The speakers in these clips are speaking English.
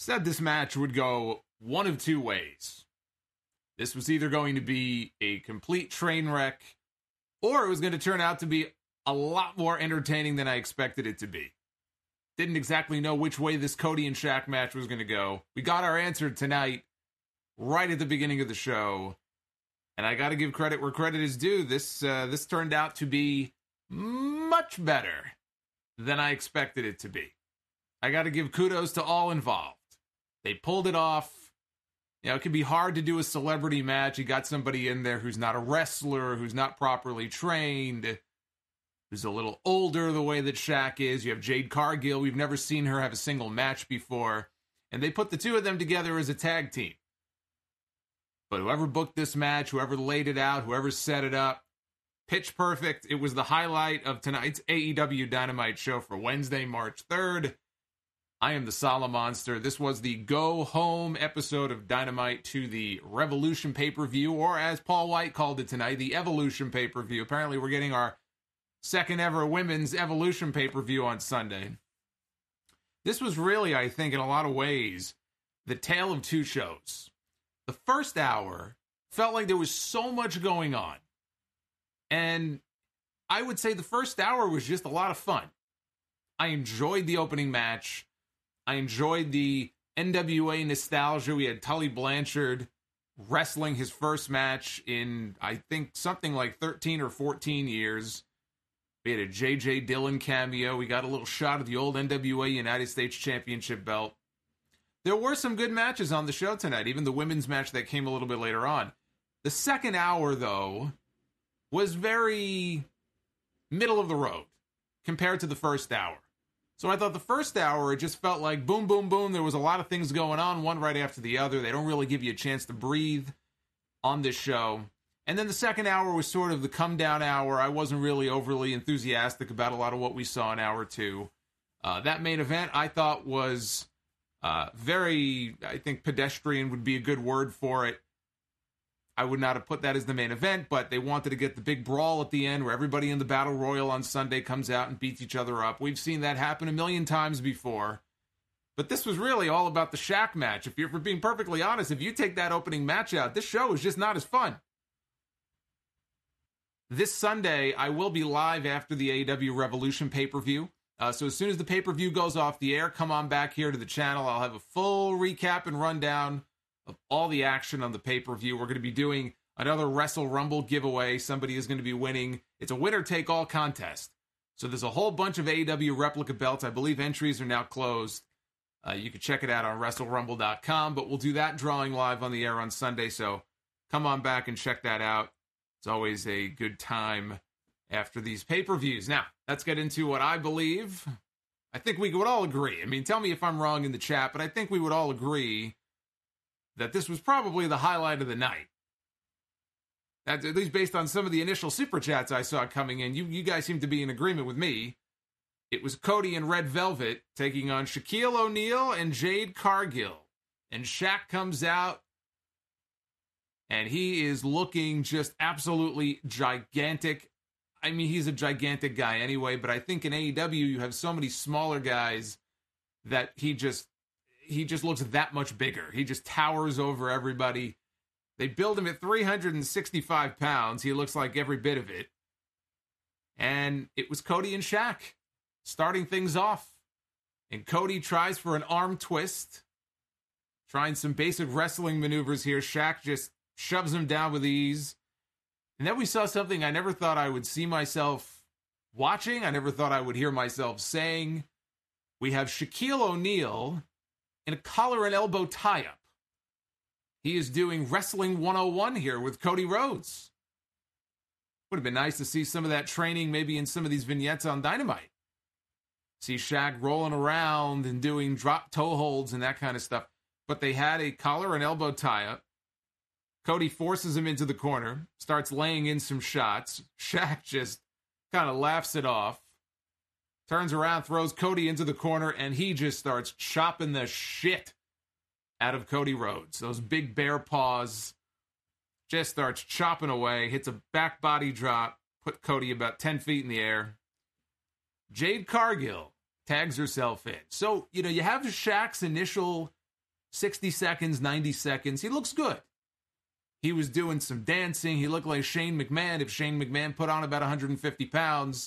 said this match would go one of two ways. This was either going to be a complete train wreck, or it was going to turn out to be a lot more entertaining than I expected it to be. Didn't exactly know which way this Cody and Shaq match was going to go. We got our answer tonight, right at the beginning of the show. And I got to give credit where credit is due. This turned out to be much better than I expected it to be. I got to give kudos to all involved. They pulled it off. You know, it can be hard to do a celebrity match. You got somebody in there who's not a wrestler, who's not properly trained, who's a little older the way that Shaq is. You have Jade Cargill. We've never seen her have a single match before. And they put the two of them together as a tag team. But whoever booked this match, whoever laid it out, whoever set it up, pitch perfect. It was the highlight of tonight's AEW Dynamite show for Wednesday, March 3rd. I am the Solid Monster. This was the go-home episode of Dynamite to the Revolution pay-per-view, or as Paul White called it tonight, the Evolution pay-per-view. Apparently, we're getting our second ever women's Evolution pay-per-view on Sunday. This was really, I think, in a lot of ways, the tale of two shows. The first hour felt like there was so much going on. And I would say the first hour was just a lot of fun. I enjoyed the opening match. I enjoyed the NWA nostalgia. We had Tully Blanchard wrestling his first match in, I think, something like 13 or 14 years. We had a J.J. Dillon cameo. We got a little shot of the old NWA United States Championship belt. There were some good matches on the show tonight, even the women's match that came a little bit later on. The second hour, though, was very middle of the road compared to the first hour. So I thought the first hour, it just felt like boom, boom, boom. There was a lot of things going on, one right after the other. They don't really give you a chance to breathe on this show. And then the second hour was sort of the come-down hour. I wasn't really overly enthusiastic about a lot of what we saw in hour two. That main event, I thought, was very, I think pedestrian would be a good word for it. I would not have put that as the main event, but they wanted to get the big brawl at the end where everybody in the Battle Royal on Sunday comes out and beats each other up. We've seen that happen a million times before. But this was really all about the Shaq match. If you're being perfectly honest, if you take that opening match out, this show is just not as fun. This Sunday, I will be live after the AEW Revolution pay-per-view. So as soon as the pay-per-view goes off the air, come on back here to the channel. I'll have a full recap and rundown of all the action on the pay-per-view. We're going to be doing another Wrestle Rumble giveaway. Somebody is going to be winning. It's a winner-take-all contest. So there's a whole bunch of AEW replica belts. I believe entries are now closed. You can check it out on WrestleRumble.com, but we'll do that drawing live on the air on Sunday, so come on back and check that out. It's always a good time after these pay-per-views. Now, let's get into what I believe. I think we would all agree. I mean, tell me if I'm wrong in the chat, but I think we would all agree that this was probably the highlight of the night. That's at least based on some of the initial super chats I saw coming in. You guys seem to be in agreement with me. It was Cody and Red Velvet taking on Shaquille O'Neal and Jade Cargill. And Shaq comes out, and he is looking just absolutely gigantic. I mean, he's a gigantic guy anyway, but I think in AEW you have so many smaller guys that he just looks that much bigger. He just towers over everybody. They build him at 365 pounds. He looks like every bit of it. And it was Cody and Shaq starting things off. And Cody tries for an arm twist. Trying some basic wrestling maneuvers here. Shaq just shoves him down with ease. And then we saw something I never thought I would see myself watching. I never thought I would hear myself saying. We have Shaquille O'Neal in a collar and elbow tie-up. He is doing Wrestling 101 here with Cody Rhodes. Would have been nice to see some of that training maybe in some of these vignettes on Dynamite. See Shaq rolling around and doing drop toe holds and that kind of stuff. But they had a collar and elbow tie-up. Cody forces him into the corner, starts laying in some shots. Shaq just kind of laughs it off. Turns around, throws Cody into the corner, and he just starts chopping the shit out of Cody Rhodes. Those big bear paws, just starts chopping away, hits a back body drop, put Cody about 10 feet in the air. Jade Cargill tags herself in. So, you have Shaq's initial 60 seconds, 90 seconds. He looks good. He was doing some dancing. He looked like Shane McMahon. If Shane McMahon put on about 150 pounds,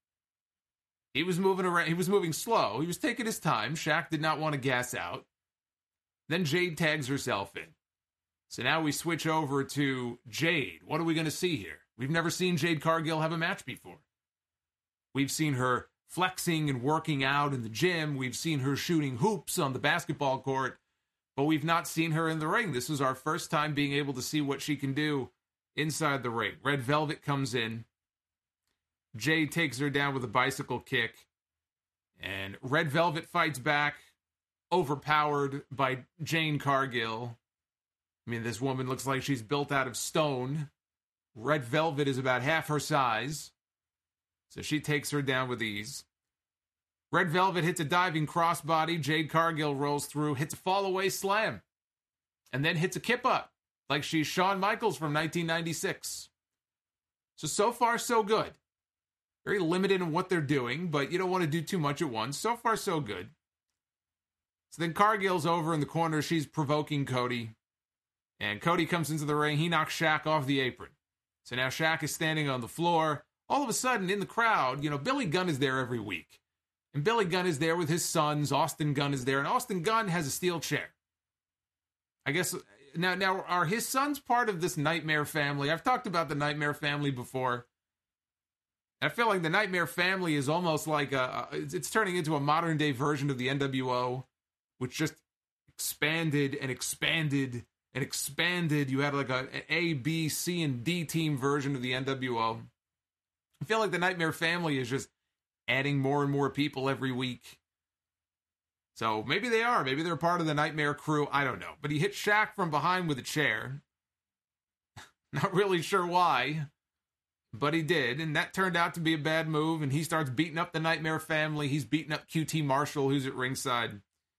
he was moving around. He was moving slow. He was taking his time. Shaq did not want to gas out. Then Jade tags herself in. So now we switch over to Jade. What are we going to see here? We've never seen Jade Cargill have a match before. We've seen her flexing and working out in the gym. We've seen her shooting hoops on the basketball court, but we've not seen her in the ring. This is our first time being able to see what she can do inside the ring. Red Velvet comes in. Jade takes her down with a bicycle kick, and Red Velvet fights back, overpowered by Jade Cargill. I mean, this woman looks like she's built out of stone. Red Velvet is about half her size, so she takes her down with ease. Red Velvet hits a diving crossbody. Jade Cargill rolls through, hits a fall-away slam, and then hits a kip-up, like she's Shawn Michaels from 1996. So far, so good. Very limited in what they're doing, but you don't want to do too much at once. So far, so good. So then Cargill's over in the corner. She's provoking Cody. And Cody comes into the ring. He knocks Shaq off the apron. So now Shaq is standing on the floor. All of a sudden, in the crowd, Billy Gunn is there every week. And Billy Gunn is there with his sons. Austin Gunn is there. And Austin Gunn has a steel chair. I guess, now are his sons part of this Nightmare family? I've talked about the Nightmare family before. I feel like the Nightmare family is almost like it's turning into a modern-day version of the NWO, which just expanded and expanded and expanded. You had like an A, B, C, and D team version of the NWO. I feel like the Nightmare family is just adding more and more people every week. So maybe they are. Maybe they're part of the Nightmare crew. I don't know. But he hit Shaq from behind with a chair. Not really sure why, but he did. And that turned out to be a bad move. And he starts beating up the Nightmare family. He's beating up QT Marshall, who's at ringside.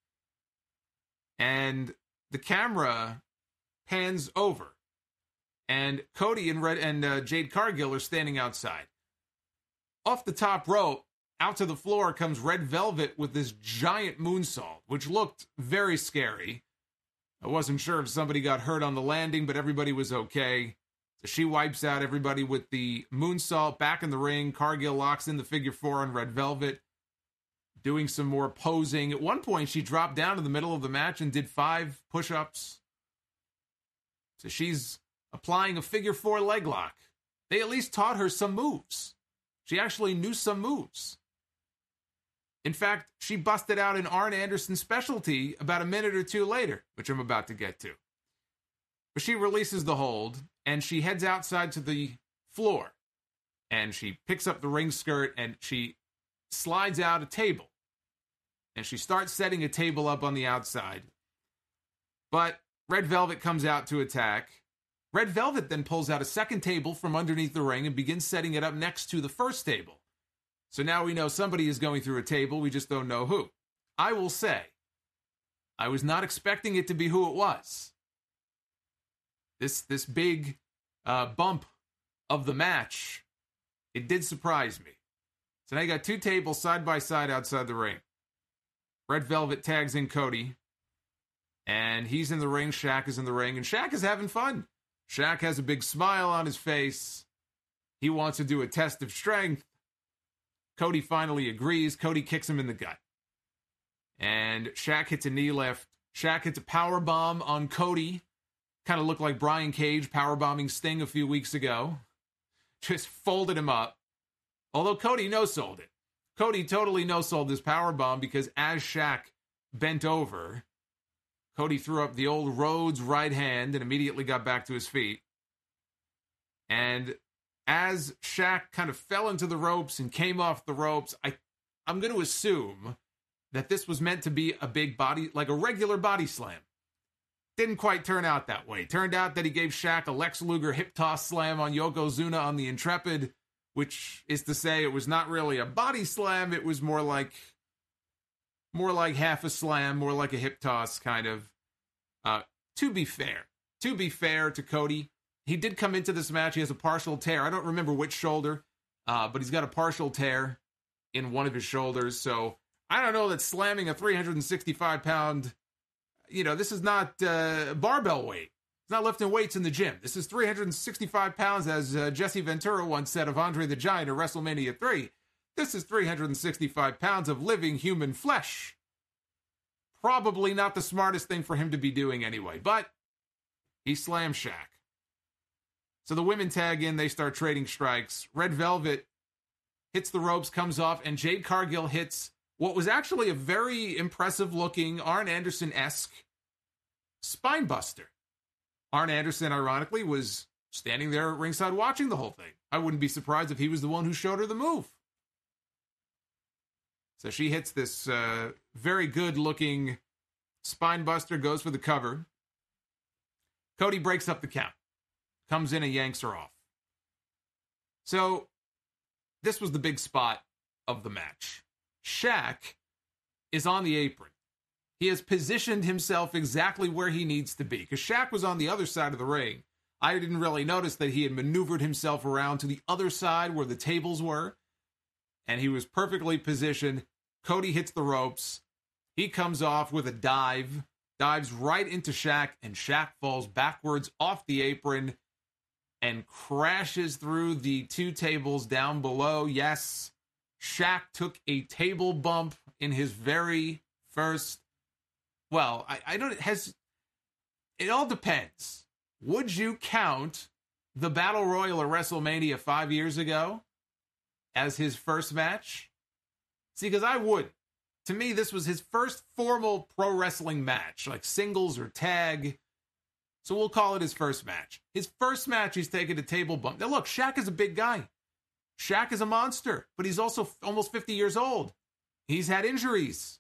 And the camera pans over. And Cody and Jade Cargill are standing outside. Off the top rope, out to the floor comes Red Velvet with this giant moonsault, which looked very scary. I wasn't sure if somebody got hurt on the landing, but everybody was okay. So she wipes out everybody with the moonsault. Back in the ring, Cargill locks in the figure four on Red Velvet, doing some more posing. At one point, she dropped down in the middle of the match and did 5 push-ups. So she's applying a figure four leg lock. They at least taught her some moves. She actually knew some moves. In fact, she busted out an Arn Anderson specialty about a minute or two later, which I'm about to get to. But she releases the hold, and she heads outside to the floor. And she picks up the ring skirt, and she slides out a table. And she starts setting a table up on the outside. But Red Velvet comes out to attack. Red Velvet then pulls out a second table from underneath the ring and begins setting it up next to the first table. So now we know somebody is going through a table, we just don't know who. I will say, I was not expecting it to be who it was. This big bump of the match, it did surprise me. So now you got 2 tables side by side outside the ring. Red Velvet tags in Cody, and he's in the ring, Shaq is in the ring, and Shaq is having fun. Shaq has a big smile on his face. He wants to do a test of strength. Cody finally agrees. Cody kicks him in the gut. And Shaq hits a knee lift. Shaq hits a power bomb on Cody. Kind of looked like Brian Cage powerbombing Sting a few weeks ago. Just folded him up. Although Cody no-sold it. Cody totally no-sold this powerbomb because as Shaq bent over, Cody threw up the old Rhodes right hand and immediately got back to his feet. And as Shaq kind of fell into the ropes and came off the ropes, I'm going to assume that this was meant to be a big body, like a regular body slam. Didn't quite turn out that way. Turned out that he gave Shaq a Lex Luger hip toss slam on Yokozuna on the Intrepid, which is to say it was not really a body slam. It was more like half a slam, more like a hip toss kind of. To be fair to Cody, he did come into this match. He has a partial tear. I don't remember which shoulder, but he's got a partial tear in one of his shoulders. So I don't know that slamming a 365-pound This is not barbell weight. It's not lifting weights in the gym. This is 365 pounds, as Jesse Ventura once said of Andre the Giant at WrestleMania 3. This is 365 pounds of living human flesh. Probably not the smartest thing for him to be doing anyway, but he slams Shaq. So the women tag in, they start trading strikes. Red Velvet hits the ropes, comes off, and Jade Cargill hits what was actually a very impressive-looking Arn Anderson-esque spine buster. Arn Anderson, ironically, was standing there at ringside watching the whole thing. I wouldn't be surprised if he was the one who showed her the move. So she hits this very good-looking spine buster, goes for the cover. Cody breaks up the count, comes in and yanks her off. So this was the big spot of the match. Shaq is on the apron. He has positioned himself exactly where he needs to be, because Shaq was on the other side of the ring. I didn't really notice that he had maneuvered himself around to the other side where the tables were, and he was perfectly positioned. Cody hits the ropes. He comes off with a dives right into Shaq, and Shaq falls backwards off the apron and crashes through the two tables down below. Yes, Shaq took a table bump in his very first... Well, it all depends. Would you count the Battle Royal at WrestleMania 5 years ago as his first match? See, because I would. To me, this was his first formal pro wrestling match, like singles or tag. So we'll call it his first match. His first match, he's taking a table bump. Now look, Shaq is a big guy. Shaq is a monster, but he's also almost 50 years old. He's had injuries.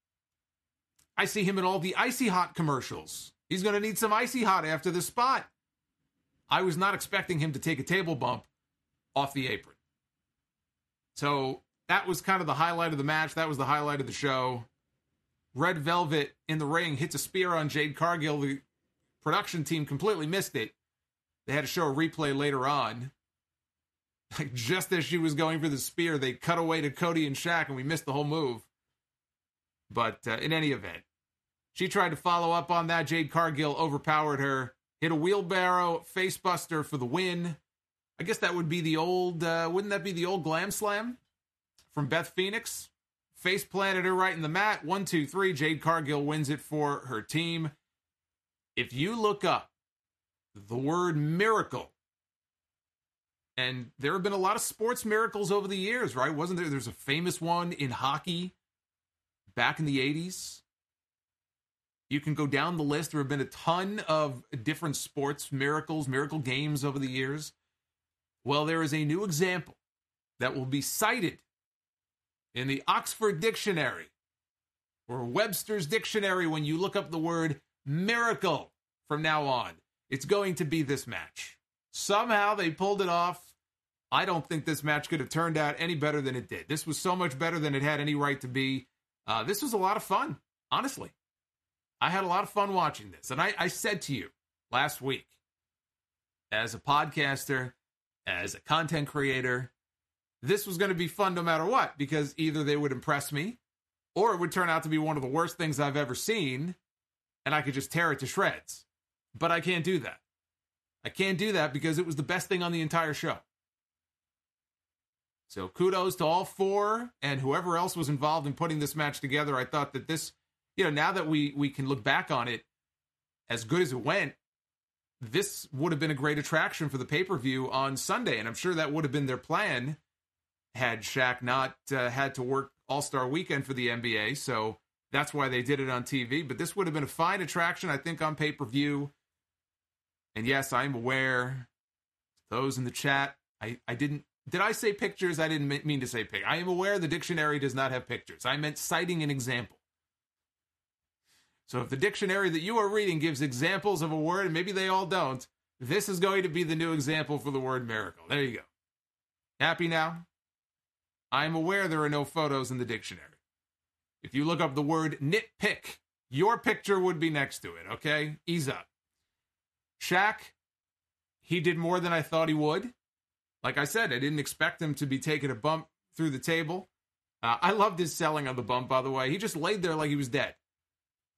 I see him in all the Icy Hot commercials. He's going to need some Icy Hot after this spot. I was not expecting him to take a table bump off the apron. So that was kind of the highlight of the match. That was the highlight of the show. Red Velvet in the ring hits a spear on Jade Cargill. The production team completely missed it. They had to show a replay later on. Like just as she was going for the spear, they cut away to Cody and Shaq, and we missed the whole move. But in any event, she tried to follow up on that. Jade Cargill overpowered her, hit a wheelbarrow facebuster for the win. I guess that would be the old, wouldn't that be the old Glam Slam from Beth Phoenix? Face planted her right in the mat. 1, 2, 3. Jade Cargill wins it for her team. If you look up the word miracle, and there have been a lot of sports miracles over the years, right? Wasn't there? There's a famous one in hockey back in the 80s. You can go down the list. There have been a ton of different sports miracles, miracle games over the years. Well, there is a new example that will be cited in the Oxford Dictionary or Webster's Dictionary when you look up the word miracle from now on. It's going to be this match. Somehow they pulled it off. I don't think this match could have turned out any better than it did. This was so much better than it had any right to be. This was a lot of fun, honestly. I had a lot of fun watching this. And I said to you last week, as a podcaster, as a content creator, this was going to be fun no matter what, because either they would impress me or it would turn out to be one of the worst things I've ever seen and I could just tear it to shreds. But I can't do that. I can't do that because it was the best thing on the entire show. So kudos to all four and whoever else was involved in putting this match together. I thought that this, now that we can look back on it, as good as it went, this would have been a great attraction for the pay-per-view on Sunday. And I'm sure that would have been their plan had Shaq not had to work All-Star Weekend for the NBA. So that's why they did it on TV. But this would have been a fine attraction, I think, on pay-per-view. And yes, I'm aware, those in the chat, I didn't, did I say pictures? I didn't mean to say pictures. I am aware the dictionary does not have pictures. I meant citing an example. So if the dictionary that you are reading gives examples of a word, and maybe they all don't, this is going to be the new example for the word miracle. There you go. Happy now? I'm aware there are no photos in the dictionary. If you look up the word nitpick, your picture would be next to it, okay? Ease up. Shaq, he did more than I thought he would. Like I said, I didn't expect him to be taking a bump through the table. I loved his selling on the bump, by the way. He just laid there like he was dead.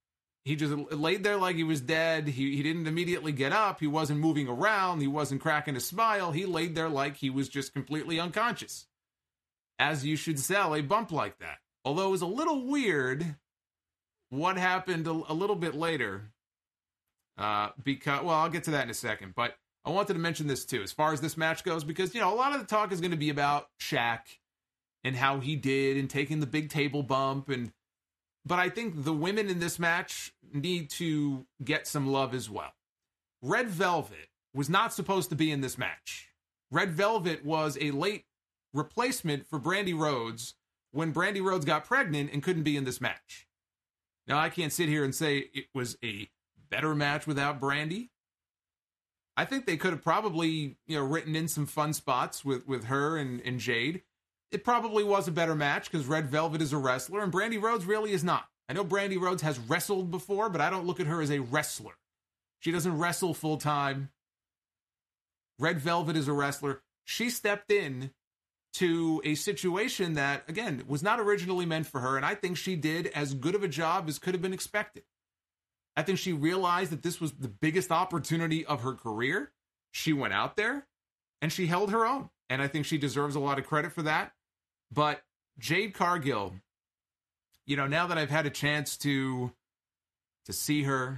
he just laid there like he was dead. He didn't immediately get up. He wasn't moving around. He wasn't cracking a smile. He laid there like he was just completely unconscious. As you should sell a bump like that. Although it was a little weird what happened a little bit later. Because, well, I'll get to that in a second. But I wanted to mention this too, as far as this match goes, because, you know, a lot of the talk is going to be about Shaq and how he did and taking the big table bump. But I think the women in this match need to get some love as well. Red Velvet was not supposed to be in this match. Red Velvet was a late replacement for Brandi Rhodes when Brandi Rhodes got pregnant and couldn't be in this match. Now, I can't sit here and say it was a better match without Brandi. I think they could have probably, you know, written in some fun spots with her and Jade. It probably was a better match because Red Velvet is a wrestler and Brandi Rhodes really is not. I know Brandi Rhodes has wrestled before, but I don't look at her as a wrestler. She doesn't wrestle full time. Red Velvet is a wrestler. She stepped in to a situation that, again, was not originally meant for her, and I think she did as good of a job as could have been expected. I think she realized that this was the biggest opportunity of her career. She went out there, and she held her own, and I think she deserves a lot of credit for that. But Jade Cargill, you know, now that I've had a chance to see her,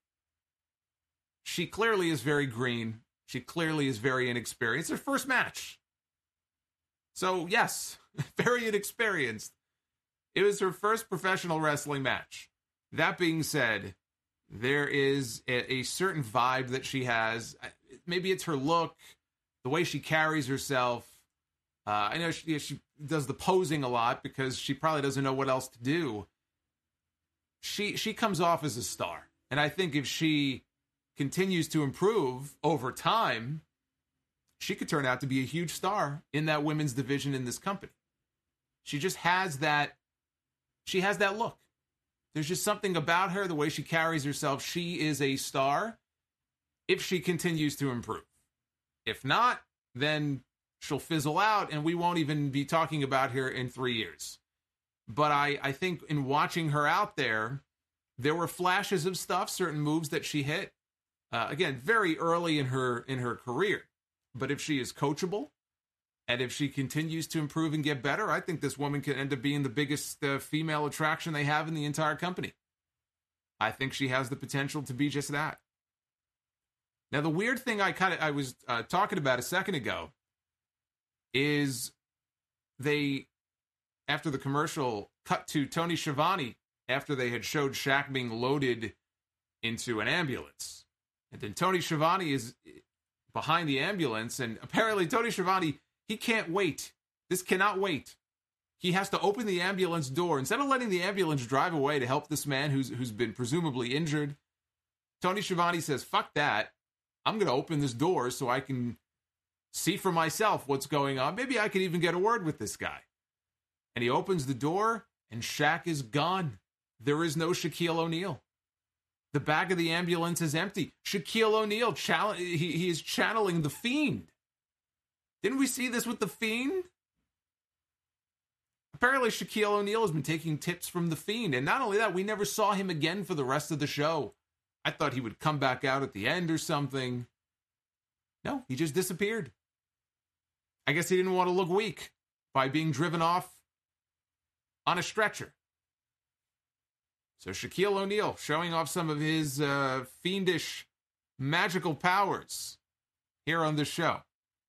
she clearly is very green. She clearly is very inexperienced. Her first match. So, yes, very inexperienced. It was her first professional wrestling match. That being said, there is a certain vibe that she has. Maybe it's her look, the way she carries herself. I know she does the posing a lot because she probably doesn't know what else to do. She comes off as a star. And I think if she continues to improve over time, she could turn out to be a huge star in that women's division in this company. She just has that, she has that look. There's just something about her, the way she carries herself. She is a star if she continues to improve. If not, then she'll fizzle out and we won't even be talking about her in 3 years. But I think in watching her out there, there were flashes of stuff, certain moves that she hit. Again, very early in her career. But if she is coachable, and if she continues to improve and get better, I think this woman could end up being the biggest female attraction they have in the entire company. I think she has the potential to be just that. Now, the weird thing I was talking about a second ago is they, after the commercial, cut to Tony Schiavone after they had showed Shaq being loaded into an ambulance. And then Tony Schiavone is behind the ambulance, and apparently Tony Schiavone, he can't wait. This cannot wait. He has to open the ambulance door. Instead of letting the ambulance drive away to help this man who's been presumably injured, Tony Schiavone says, fuck that. I'm going to open this door so I can see for myself what's going on. Maybe I could even get a word with this guy. And he opens the door, and Shaq is gone. There is no Shaquille O'Neal. The back of the ambulance is empty. Shaquille O'Neal, he is channeling the Fiend. Didn't we see this with the Fiend? Apparently Shaquille O'Neal has been taking tips from the Fiend. And not only that, we never saw him again for the rest of the show. I thought he would come back out at the end or something. No, he just disappeared. I guess he didn't want to look weak by being driven off on a stretcher. So Shaquille O'Neal showing off some of his fiendish magical powers here on this show.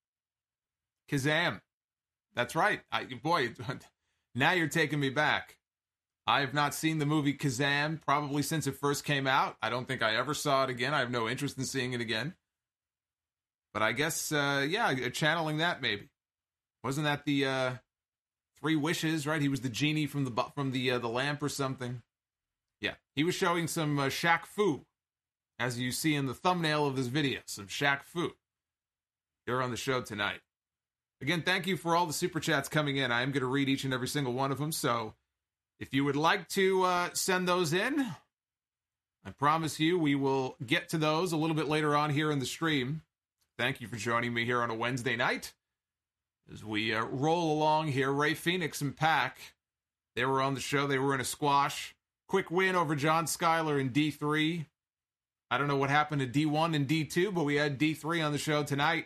Kazam. That's right. Boy, now you're taking me back. I have not seen the movie Kazam probably since it first came out. I don't think I ever saw it again. I have no interest in seeing it again. But I guess, channeling that maybe. Wasn't that the Three Wishes, right? He was the genie from the lamp or something. Yeah, he was showing some Shaq Fu, as you see in the thumbnail of this video, some Shaq Fu. You're on the show tonight. Again, thank you for all the super chats coming in. I am going to read each and every single one of them, so if you would like to send those in, I promise you we will get to those a little bit later on here in the stream. Thank you for joining me here on a Wednesday night. As we roll along here, Ray Phoenix and Pac, they were on the show. They were in a squash. quick win over John Skyler in D3. I don't know what happened to D1 and D2, but we had D3 on the show tonight.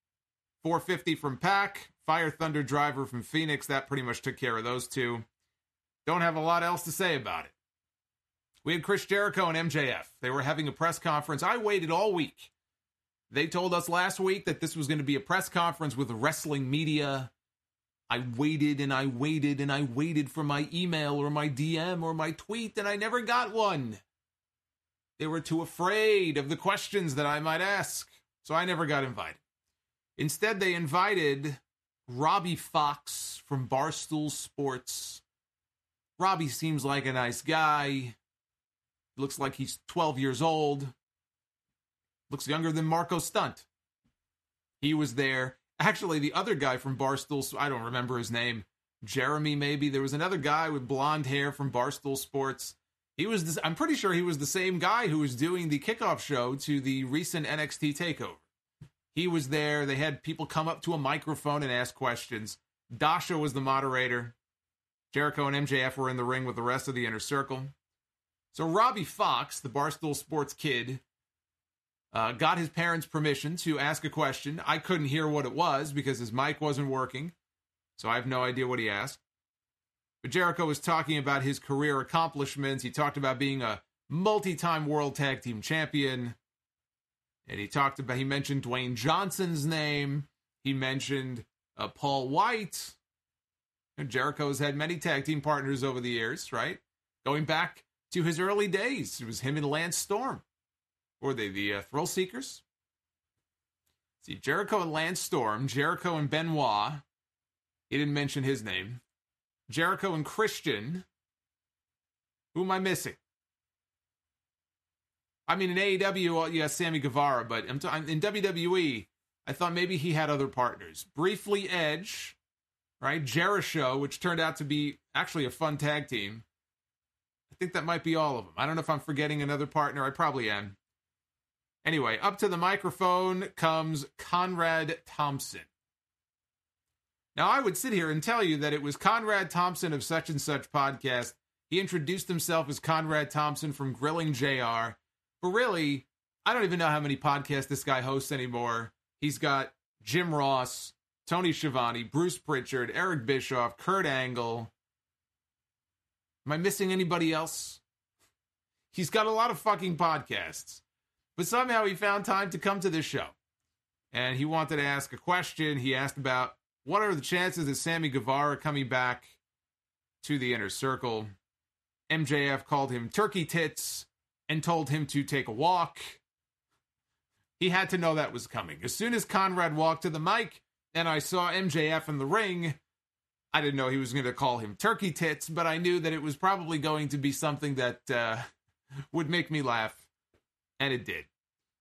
450 from Pac, Fire Thunder Driver from Phoenix. That pretty much took care of those two. Don't have a lot else to say about it. We had Chris Jericho and MJF. They were having a press conference. I waited all week. They told us last week that this was going to be a press conference with wrestling media. I waited and I waited and I waited for my email or my DM or my tweet, and I never got one. They were too afraid of the questions that I might ask, so I never got invited. Instead, they invited Robbie Fox from Barstool Sports. Robbie seems like a nice guy. Looks like he's 12 years old. Looks younger than Marco Stunt. He was there. Actually, the other guy from Barstool, I don't remember his name. Jeremy, maybe. There was another guy with blonde hair from Barstool Sports. I'm pretty sure he was the same guy who was doing the kickoff show to the recent NXT TakeOver. He was there. They had people come up to a microphone and ask questions. Dasha was the moderator. Jericho and MJF were in the ring with the rest of the Inner Circle. So Robbie Fox, the Barstool Sports kid, got his parents' permission to ask a question. I couldn't hear what it was because his mic wasn't working, so I have no idea what he asked. But Jericho was talking about his career accomplishments. He talked about being a multi-time World Tag Team Champion. And he mentioned Dwayne Johnson's name. He mentioned Paul White. And Jericho's had many tag team partners over the years, right? Going back to his early days. It was him and Lance Storm. Or were they the Thrill Seekers? See, Jericho and Lance Storm, Jericho and Benoit. He didn't mention his name. Jericho and Christian. Who am I missing? I mean, in AEW, yeah, Sammy Guevara, but in WWE, I thought maybe he had other partners. Briefly, Edge, right? Jericho, which turned out to be actually a fun tag team. I think that might be all of them. I don't know if I'm forgetting another partner. I probably am. Anyway, up to the microphone comes Conrad Thompson. Now, I would sit here and tell you that it was Conrad Thompson of Such and Such podcast. He introduced himself as Conrad Thompson from Grilling JR. But really, I don't even know how many podcasts this guy hosts anymore. He's got Jim Ross, Tony Schiavone, Bruce Pritchard, Eric Bischoff, Kurt Angle. Am I missing anybody else? He's got a lot of fucking podcasts. But somehow he found time to come to this show. And he wanted to ask a question. He asked about what are the chances of Sammy Guevara coming back to the Inner Circle. MJF called him turkey tits and told him to take a walk. He had to know that was coming. As soon as Conrad walked to the mic and I saw MJF in the ring, I didn't know he was going to call him turkey tits, but I knew that it was probably going to be something that would make me laugh. And it did.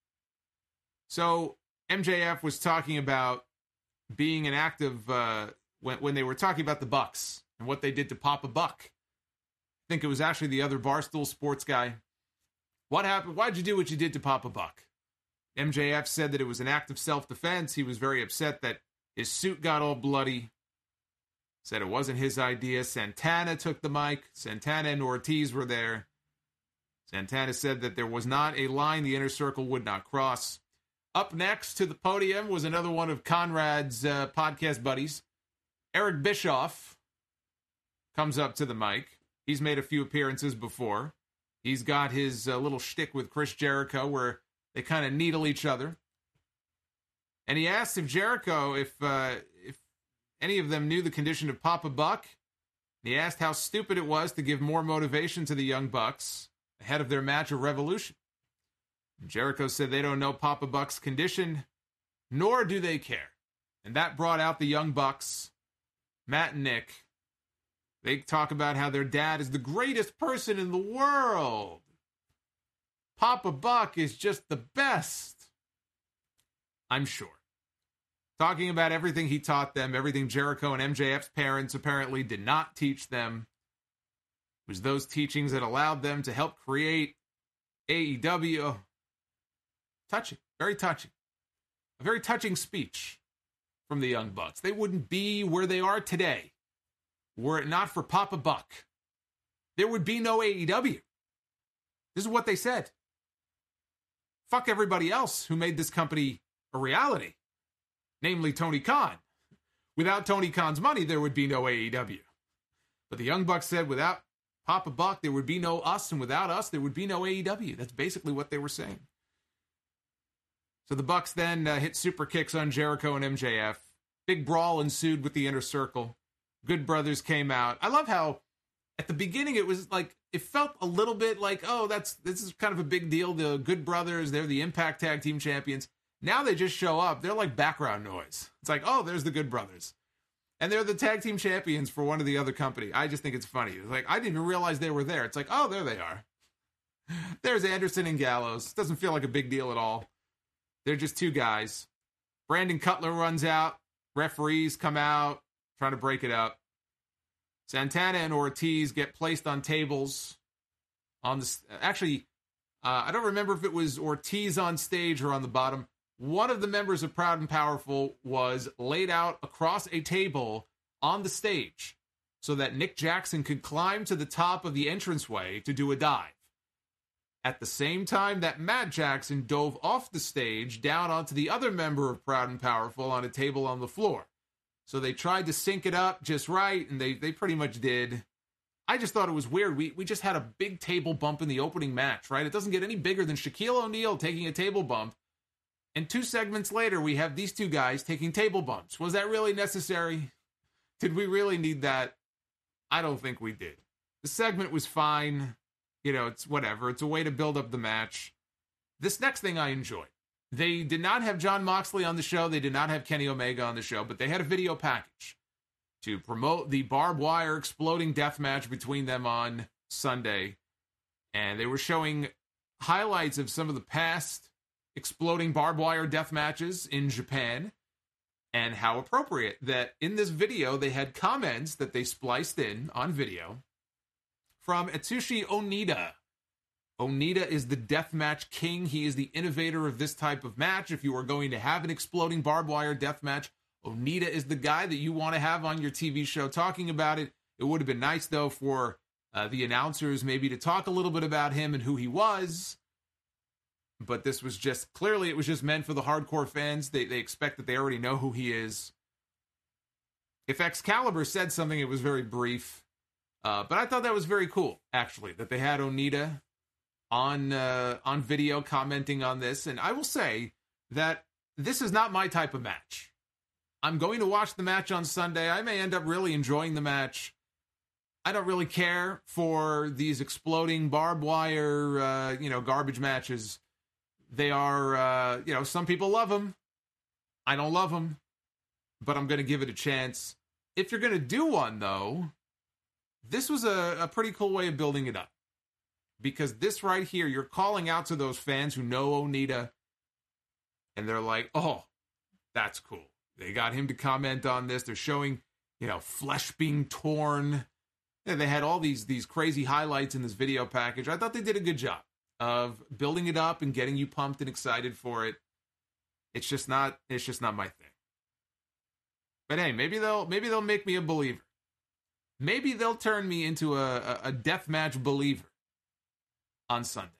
So MJF was talking about being an active, when they were talking about the Bucks and what they did to Papa Buck. I think it was actually the other Barstool Sports guy. What happened? Why'd you do what you did to Papa Buck? MJF said that it was an act of self-defense. He was very upset that his suit got all bloody. Said it wasn't his idea. Santana took the mic. Santana and Ortiz were there. Santana said that there was not a line the Inner Circle would not cross. Up next to the podium was another one of Conrad's podcast buddies. Eric Bischoff comes up to the mic. He's made a few appearances before. He's got his little shtick with Chris Jericho where they kind of needle each other. And he asked if Jericho, if any of them knew the condition of Papa Buck. He asked how stupid it was to give more motivation to the Young Bucks ahead of their match of Revolution. Jericho said they don't know Papa Buck's condition, nor do they care. And that brought out the Young Bucks, Matt and Nick. They talk about how their dad is the greatest person in the world. Papa Buck is just the best. I'm sure. Talking about everything he taught them, everything Jericho and MJF's parents apparently did not teach them. It was those teachings that allowed them to help create AEW. Touching, very touching. A very touching speech from the Young Bucks. They wouldn't be where they are today were it not for Papa Buck. there would be no AEW. This is what they said. Fuck everybody else who made this company a reality, namely Tony Khan. Without Tony Khan's money, there would be no AEW. But the Young Bucks said without Papa Buck, there would be no us, and without us, there would be no AEW. That's basically what they were saying. So the Bucks then hit super kicks on Jericho and MJF. Big brawl ensued with the Inner Circle. Good Brothers came out. I love how at the beginning it was like, it felt a little bit like, oh, this is kind of a big deal. The Good Brothers, they're the Impact Tag Team Champions. Now they just show up. They're like background noise. It's like, oh, there's the Good Brothers. And they're the tag team champions for one of the other company. I just think it's funny. It's like, I didn't even realize they were there. It's like, oh, there they are. There's Anderson and Gallows. Doesn't feel like a big deal at all. They're just two guys. Brandon Cutler runs out. Referees come out, trying to break it up. Santana and Ortiz get placed on tables. Actually, I don't remember if it was Ortiz on stage or on the bottom. One of the members of Proud and Powerful was laid out across a table on the stage so that Nick Jackson could climb to the top of the entranceway to do a dive. At the same time that Matt Jackson dove off the stage down onto the other member of Proud and Powerful on a table on the floor. So they tried to sync it up just right, and they pretty much did. I just thought it was weird. We just had a big table bump in the opening match, right? It doesn't get any bigger than Shaquille O'Neal taking a table bump. And 2 segments later, we have these two guys taking table bumps. Was that really necessary? Did we really need that? I don't think we did. The segment was fine. You know, it's whatever. It's a way to build up the match. This next thing I enjoyed. They did not have Jon Moxley on the show. They did not have Kenny Omega on the show, but they had a video package to promote the barbed wire exploding death match between them on Sunday. And they were showing highlights of some of the past exploding barbed wire death matches in Japan, and how appropriate that in this video they had comments that they spliced in on video from Atsushi Onita. Onita is the deathmatch king. He is the innovator of this type of match. If you are going to have an exploding barbed wire death match, Onita is the guy that you want to have on your TV show talking about it. It would have been nice, though, for the announcers maybe to talk a little bit about him and who he was. But this was just, clearly it was just meant for the hardcore fans. They expect that they already know who he is. If Excalibur said something, it was very brief. But I thought that was very cool, actually, that they had Onita on video commenting on this. And I will say that this is not my type of match. I'm going to watch the match on Sunday. I may end up really enjoying the match. I don't really care for these exploding barbed wire, garbage matches. They are, some people love them. I don't love them, but I'm going to give it a chance. If you're going to do one, though, this was a pretty cool way of building it up. Because this right here, you're calling out to those fans who know Onita, and they're like, oh, that's cool. They got him to comment on this. They're showing, flesh being torn. And they had all these crazy highlights in this video package. I thought they did a good job of building it up and getting you pumped and excited for it. It's just not my thing. But hey, maybe they'll make me a believer. Maybe they'll turn me into a deathmatch believer on Sunday.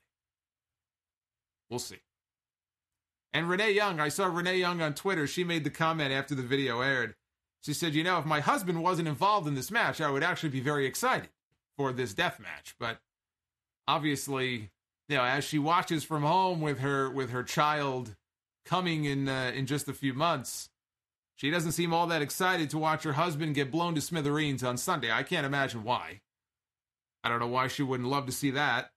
We'll see. And Renee Young, I saw Renee Young on Twitter. She made the comment after the video aired. She said, if my husband wasn't involved in this match, I would actually be very excited for this death match. But obviously, as she watches from home with her child coming in just a few months, she doesn't seem all that excited to watch her husband get blown to smithereens on Sunday. I can't imagine why. I don't know why she wouldn't love to see that.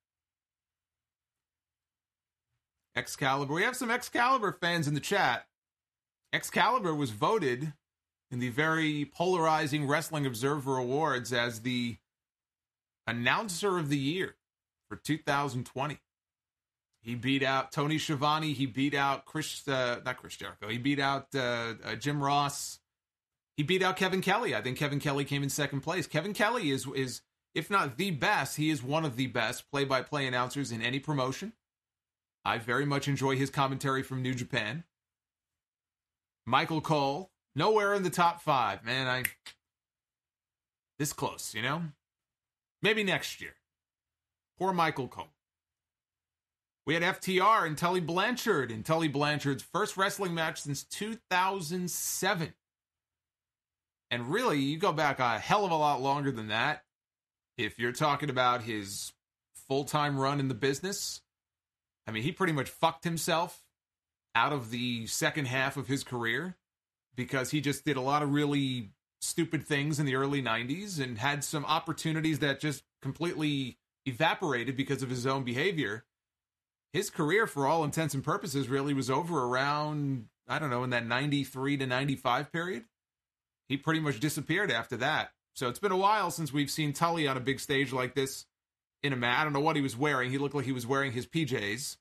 Excalibur. We have some Excalibur fans in the chat. Excalibur was voted in the very polarizing Wrestling Observer Awards as the announcer of the year for 2020. He beat out Tony Schiavone. He beat out not Chris Jericho. He beat out Jim Ross. He beat out Kevin Kelly. I think Kevin Kelly came in second place. Kevin Kelly is if not the best, he is one of the best play-by-play announcers in any promotion. I very much enjoy his commentary from New Japan. Michael Cole, nowhere in the top 5. Man, this close, Maybe next year. Poor Michael Cole. We had FTR and Tully Blanchard in Tully Blanchard's first wrestling match since 2007. And really, you go back a hell of a lot longer than that. If you're talking about his full-time run in the business, I mean, he pretty much fucked himself out of the second half of his career because he just did a lot of really stupid things in the early 90s and had some opportunities that just completely evaporated because of his own behavior. His career, for all intents and purposes, really was over around, I don't know, in that 93 to 95 period. He pretty much disappeared after that. So it's been a while since we've seen Tully on a big stage like this in a match. I don't know what he was wearing. He looked like he was wearing his PJs.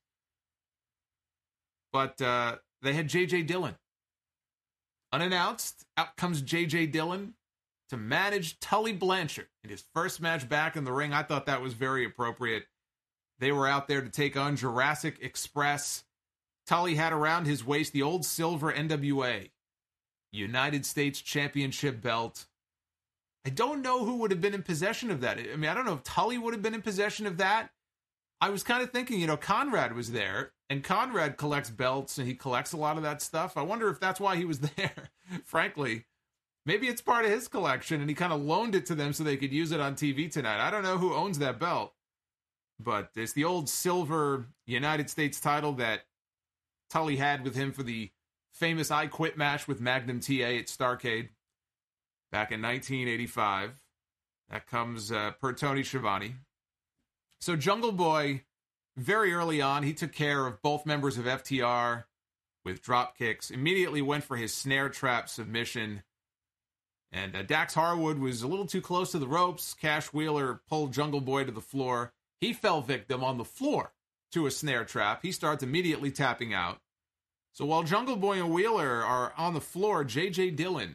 But they had J.J. Dillon. Unannounced, out comes J.J. Dillon to manage Tully Blanchard in his first match back in the ring. I thought that was very appropriate. They were out there to take on Jurassic Express. Tully had around his waist the old silver NWA United States Championship belt. I don't know who would have been in possession of that. I mean, I don't know if Tully would have been in possession of that. I was kind of thinking, Conrad was there, and Conrad collects belts, and he collects a lot of that stuff. I wonder if that's why he was there, frankly. Maybe it's part of his collection, and he kind of loaned it to them so they could use it on TV tonight. I don't know who owns that belt. But it's the old silver United States title that Tully had with him for the famous I Quit match with Magnum TA at Starrcade back in 1985. That comes per Tony Schiavone. So Jungle Boy, very early on, he took care of both members of FTR with drop kicks, immediately went for his snare trap submission. And Dax Harwood was a little too close to the ropes. Cash Wheeler pulled Jungle Boy to the floor. He fell victim on the floor to a snare trap. He starts immediately tapping out. So while Jungle Boy and Wheeler are on the floor, J.J. Dillon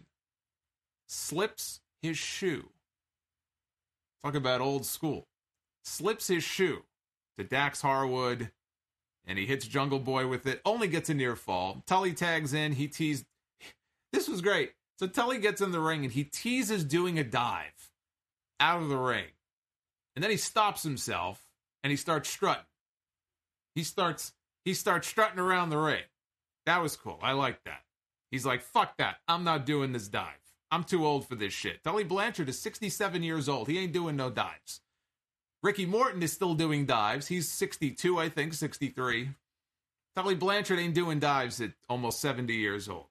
slips his shoe. Talk about old school. Slips his shoe to Dax Harwood, and he hits Jungle Boy with it. Only gets a near fall. Tully tags in. He teased. This was great. So Tully gets in the ring, and he teases doing a dive out of the ring. And then he stops himself, and he starts strutting. He starts strutting around the ring. That was cool. I like that. He's like, fuck that. I'm not doing this dive. I'm too old for this shit. Tully Blanchard is 67 years old. He ain't doing no dives. Ricky Morton is still doing dives. He's 62, I think, 63. Tully Blanchard ain't doing dives at almost 70 years old.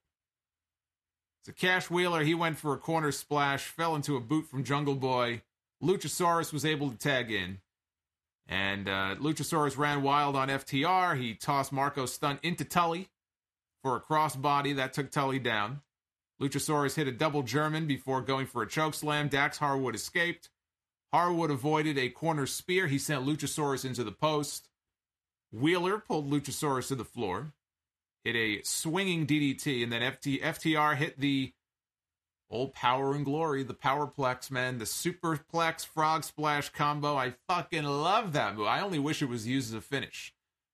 So Cash Wheeler, he went for a corner splash, fell into a boot from Jungle Boy. Luchasaurus was able to tag in. And Luchasaurus ran wild on FTR. He tossed Marco Stunt into Tully for a crossbody. That took Tully down. Luchasaurus hit a double German before going for a chokeslam. Dax Harwood escaped. Harwood avoided a corner spear. He sent Luchasaurus into the post. Wheeler pulled Luchasaurus to the floor. Hit a swinging DDT. And then FTR hit the old Power and Glory, the Powerplex, man. The Superplex Frog Splash combo. I fucking love that move. I only wish it was used as a finish.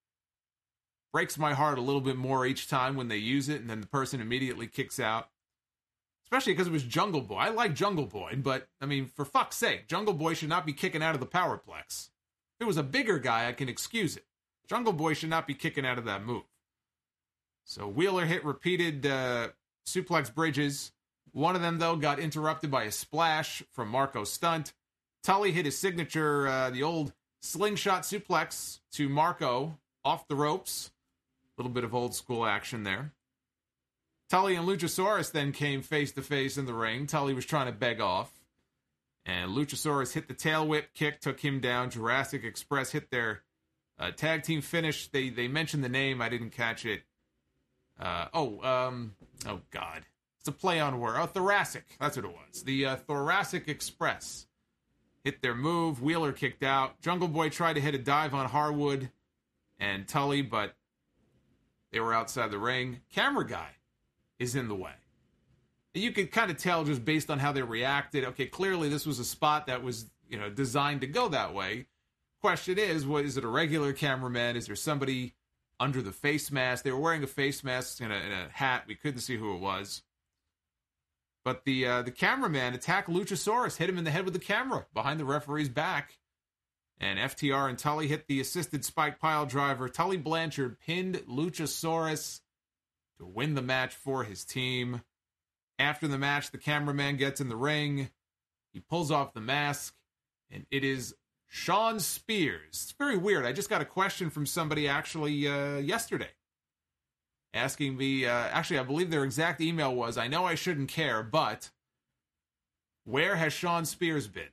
Breaks my heart a little bit more each time when they use it, and then the person immediately kicks out. Especially because it was Jungle Boy. I like Jungle Boy, but, I mean, for fuck's sake, Jungle Boy should not be kicking out of the Powerplex. If it was a bigger guy, I can excuse it. Jungle Boy should not be kicking out of that move. So Wheeler hit repeated suplex bridges. One of them, though, got interrupted by a splash from Marco Stunt. Tully hit his signature, the old slingshot suplex to Marco off the ropes. A little bit of old school action there. Tully and Luchasaurus then came face-to-face in the ring. Tully was trying to beg off. And Luchasaurus hit the tail whip kick, took him down. Jurassic Express hit their tag team finish. They mentioned the name. I didn't catch it. Oh, God. It's a play on word. Oh, Thoracic. That's what it was. The Thoracic Express hit their move. Wheeler kicked out. Jungle Boy tried to hit a dive on Harwood and Tully, but they were outside the ring. Camera guy is in the way. You could kind of tell just based on how they reacted. Okay, clearly this was a spot that was, designed to go that way. Question is it a regular cameraman? Is there somebody under the face mask? They were wearing a face mask and a hat. We couldn't see who it was. But the cameraman attacked Luchasaurus, hit him in the head with the camera behind the referee's back. And FTR and Tully hit the assisted spike pile driver. Tully Blanchard pinned Luchasaurus to win the match for his team. After the match, the cameraman gets in the ring. He pulls off the mask, and it is Shawn Spears. It's very weird. I just got a question from somebody actually yesterday asking me, actually, I believe their exact email was, I know I shouldn't care, but where has Shawn Spears been?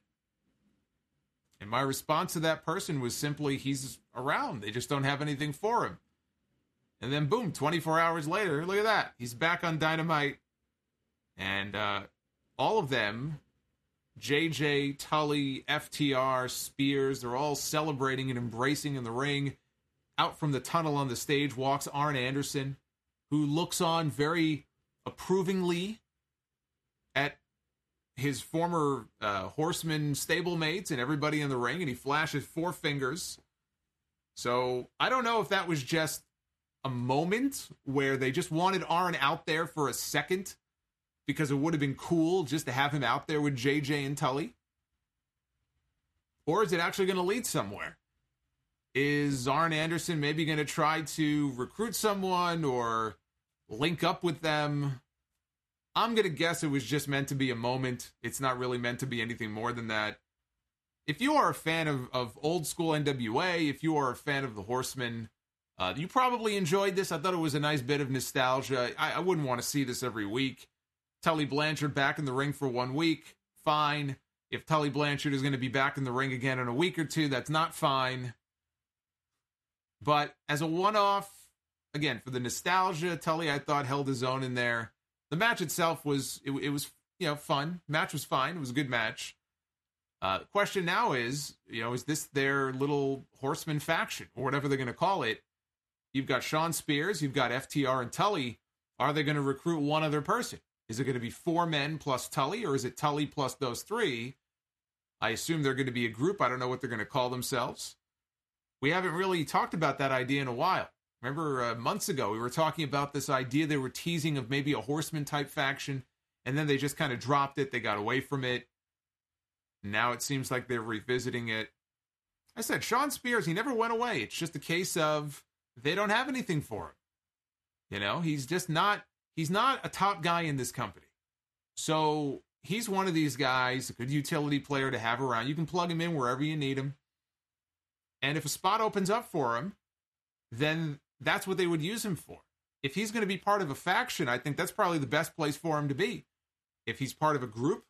And my response to that person was simply, he's around. They just don't have anything for him. And then, boom, 24 hours later, look at that. He's back on Dynamite. And all of them, JJ, Tully, FTR, Spears, they're all celebrating and embracing in the ring. Out from the tunnel on the stage walks Arn Anderson, who looks on very approvingly at his former Horseman stablemates and everybody in the ring, and he flashes 4 fingers. So I don't know if that was just a moment where they just wanted Arn out there for a second because it would have been cool just to have him out there with JJ and Tully. Or is it actually going to lead somewhere? Is Arn Anderson maybe going to try to recruit someone or link up with them? I'm going to guess it was just meant to be a moment. It's not really meant to be anything more than that. If you are a fan of old school NWA, if you are a fan of the Horsemen, you probably enjoyed this. I thought it was a nice bit of nostalgia. I wouldn't want to see this every week. Tully Blanchard back in the ring for 1 week, fine. If Tully Blanchard is going to be back in the ring again in a week or two, that's not fine. But as a one-off, again, for the nostalgia, Tully, I thought, held his own in there. The match itself was, it was, fun. Match was fine. It was a good match. The question now is, is this their little Horseman faction, or whatever they're going to call it? You've got Shawn Spears, you've got FTR and Tully. Are they going to recruit one other person? Is it going to be 4 men plus Tully, or is it Tully plus those 3? I assume they're going to be a group. I don't know what they're going to call themselves. We haven't really talked about that idea in a while. Remember, months ago, we were talking about this idea they were teasing of maybe a Horseman-type faction, and then they just kind of dropped it. They got away from it. Now it seems like they're revisiting it. I said, Shawn Spears, he never went away. It's just a case of they don't have anything for him. He's just not, he's not a top guy in this company. So he's one of these guys, a good utility player to have around. You can plug him in wherever you need him. And if a spot opens up for him, then that's what they would use him for. If he's going to be part of a faction, I think that's probably the best place for him to be. If he's part of a group,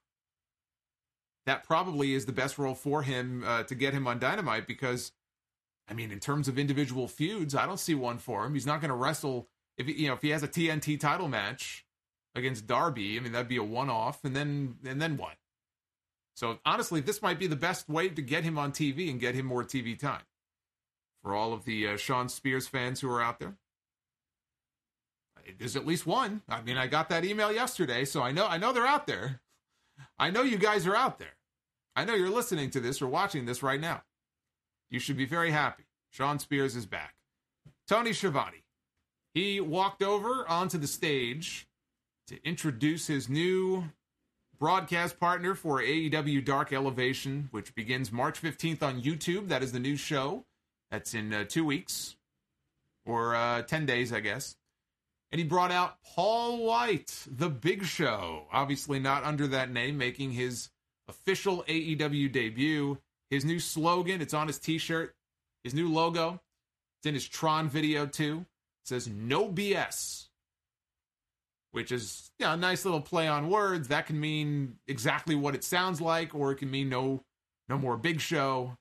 that probably is the best role for him to get him on Dynamite because, in terms of individual feuds, I don't see one for him. He's not going to wrestle. If he has a TNT title match against Darby, that'd be a one-off, and then what? So honestly, this might be the best way to get him on TV and get him more TV time. For all of the Shawn Spears fans who are out there, there's at least one. I got that email yesterday, so I know they're out there. I know you guys are out there. I know you're listening to this or watching this right now. You should be very happy. Shawn Spears is back. Tony Schiavone. He walked over onto the stage to introduce his new broadcast partner for AEW Dark Elevation, which begins March 15th on YouTube. That is the new show. That's in 2 weeks, or 10 days, I guess. And he brought out Paul White, the Big Show. Obviously not under that name, making his official AEW debut. His new slogan, it's on his t-shirt. His new logo, it's in his Tron video too. It says, "No BS." Which is a nice little play on words. That can mean exactly what it sounds like, or it can mean no more Big Show.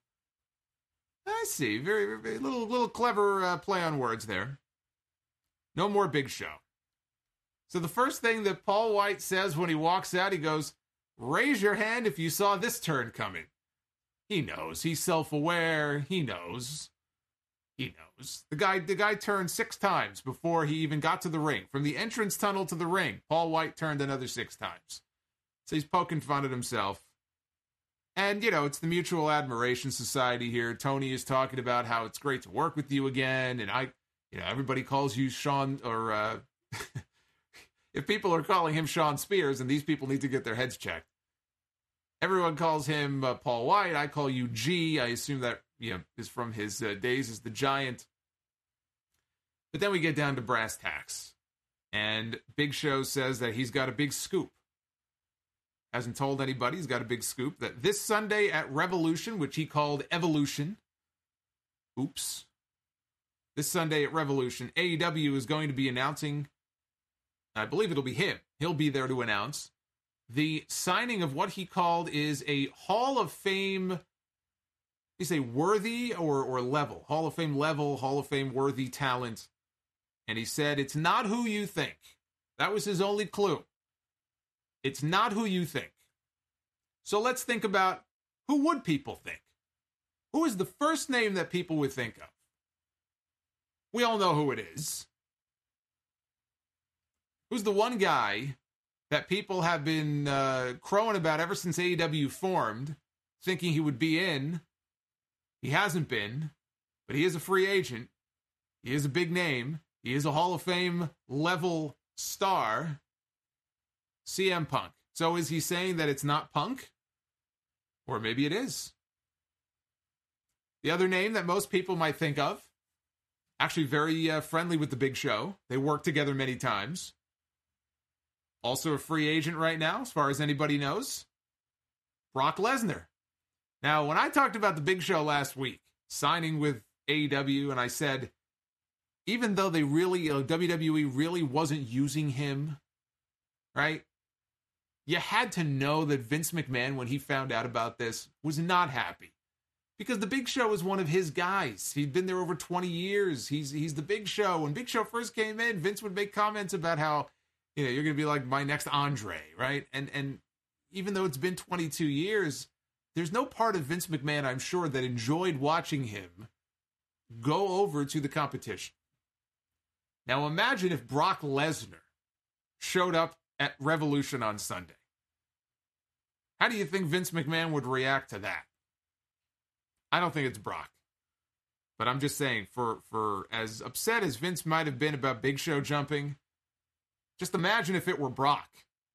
I see. Very, very little clever play on words there. No more Big Show. So the first thing that Paul White says when he walks out, he goes, "Raise your hand if you saw this turn coming." He knows. He's self-aware. He knows. The guy turned 6 times before he even got to the ring. From the entrance tunnel to the ring, Paul White turned another 6 times. So he's poking fun at himself. And, it's the Mutual Admiration Society here. Tony is talking about how it's great to work with you again. And everybody calls you Sean, or if people are calling him Sean Spears, and these people need to get their heads checked. Everyone calls him Paul White. I call you G. I assume that is from his days as the Giant. But then we get down to brass tacks. And Big Show says that he's got a big scoop. Hasn't told anybody. He's got a big scoop that this Sunday at Revolution, which he called Evolution. Oops. This Sunday at Revolution, AEW is going to be announcing, I believe it'll be him. He'll be there to announce the signing of what he called is a Hall of Fame, you say worthy or level? Hall of Fame level, Hall of Fame worthy talent. And he said, it's not who you think. That was his only clue. It's not who you think. So let's think about, who would people think? Who is the first name that people would think of? We all know who it is. Who's the one guy that people have been crowing about ever since AEW formed, thinking he would be in? He hasn't been, but he is a free agent. He is a big name. He is a Hall of Fame level star. CM Punk. So is he saying that it's not Punk? Or maybe it is. The other name that most people might think of, actually very friendly with the Big Show. They work together many times. Also a free agent right now, as far as anybody knows. Brock Lesnar. Now, when I talked about the Big Show last week, signing with AEW, and I said, even though they really, WWE really wasn't using him, right? You had to know that Vince McMahon, when he found out about this, was not happy. Because the Big Show is one of his guys. He'd been there over 20 years. He's the Big Show. When Big Show first came in, Vince would make comments about how, you're going to be like my next Andre, right? And even though it's been 22 years, there's no part of Vince McMahon, I'm sure, that enjoyed watching him go over to the competition. Now imagine if Brock Lesnar showed up at Revolution on Sunday. How do you think Vince McMahon would react to that? I don't think it's Brock. But I'm just saying, for as upset as Vince might have been about Big Show jumping, just imagine if it were Brock.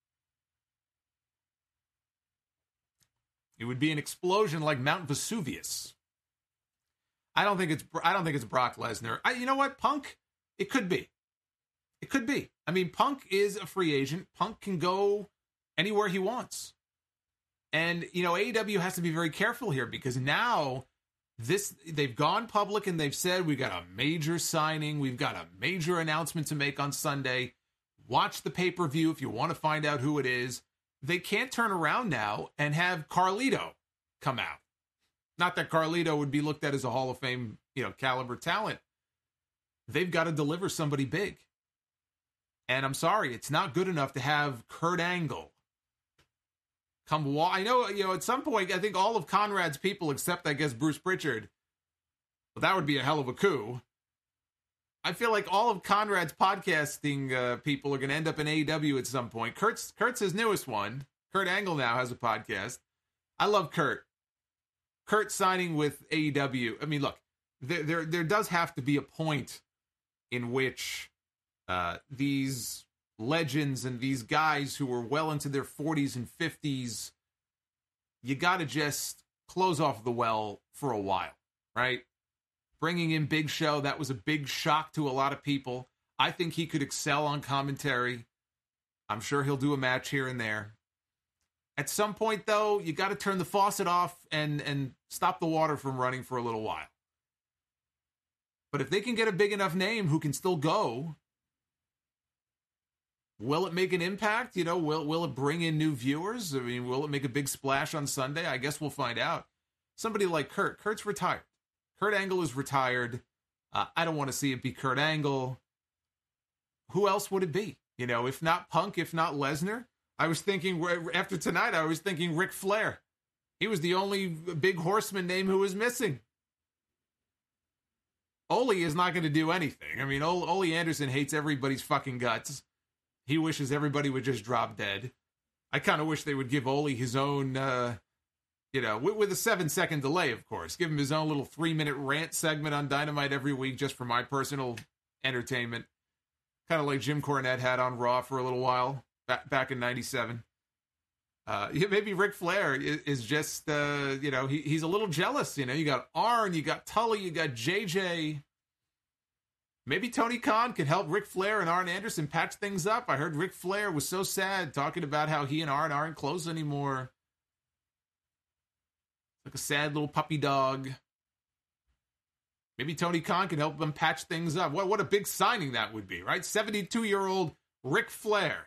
It would be an explosion like Mount Vesuvius. I don't think it's Brock Lesnar. You know what? Punk? It could be. It could be. I mean, Punk is a free agent. Punk can go anywhere he wants. And, AEW has to be very careful here because now they've gone public and they've said, we've got a major signing. We've got a major announcement to make on Sunday. Watch the pay-per-view if you want to find out who it is. They can't turn around now and have Carlito come out. Not that Carlito would be looked at as a Hall of Fame, caliber talent. They've got to deliver somebody big. And I'm sorry, it's not good enough to have Kurt Angle come. I know, at some point, I think all of Conrad's people, except, I guess, Bruce Pritchard, well, that would be a hell of a coup. I feel like all of Conrad's podcasting people are going to end up in AEW at some point. Kurt's his newest one. Kurt Angle now has a podcast. I love Kurt. Kurt signing with AEW. I mean, look, there does have to be a point in which these legends and these guys who are well into their 40s and 50s, you got to just close off the well for a while, right? Bringing in Big Show, that was a big shock to a lot of people. I think he could excel on commentary. I'm sure he'll do a match here and there. At some point, though, you got to turn the faucet off and stop the water from running for a little while. But if they can get a big enough name who can still go, will it make an impact? Will it bring in new viewers? I mean, will it make a big splash on Sunday? I guess we'll find out. Somebody like Kurt. Kurt's retired. Kurt Angle is retired. I don't want to see it be Kurt Angle. Who else would it be? If not Punk, if not Lesnar. I was thinking, after tonight, I was thinking Ric Flair. He was the only big horseman name who was missing. Ole is not going to do anything. I mean, Ole Anderson hates everybody's fucking guts. He wishes everybody would just drop dead. I kind of wish they would give Ole his own, with a 7-second delay, of course. Give him his own little 3-minute rant segment on Dynamite every week just for my personal entertainment. kind of like Jim Cornette had on Raw for a little while back in '97. Maybe Ric Flair is just, he's a little jealous. You got Arn, you got Tully, you got JJ. Maybe Tony Khan can help Ric Flair and Arn Anderson patch things up. I heard Ric Flair was so sad talking about how he and Arn aren't close anymore. Like a sad little puppy dog. Maybe Tony Khan can help them patch things up. What a big signing that would be, right? 72-year-old Ric Flair.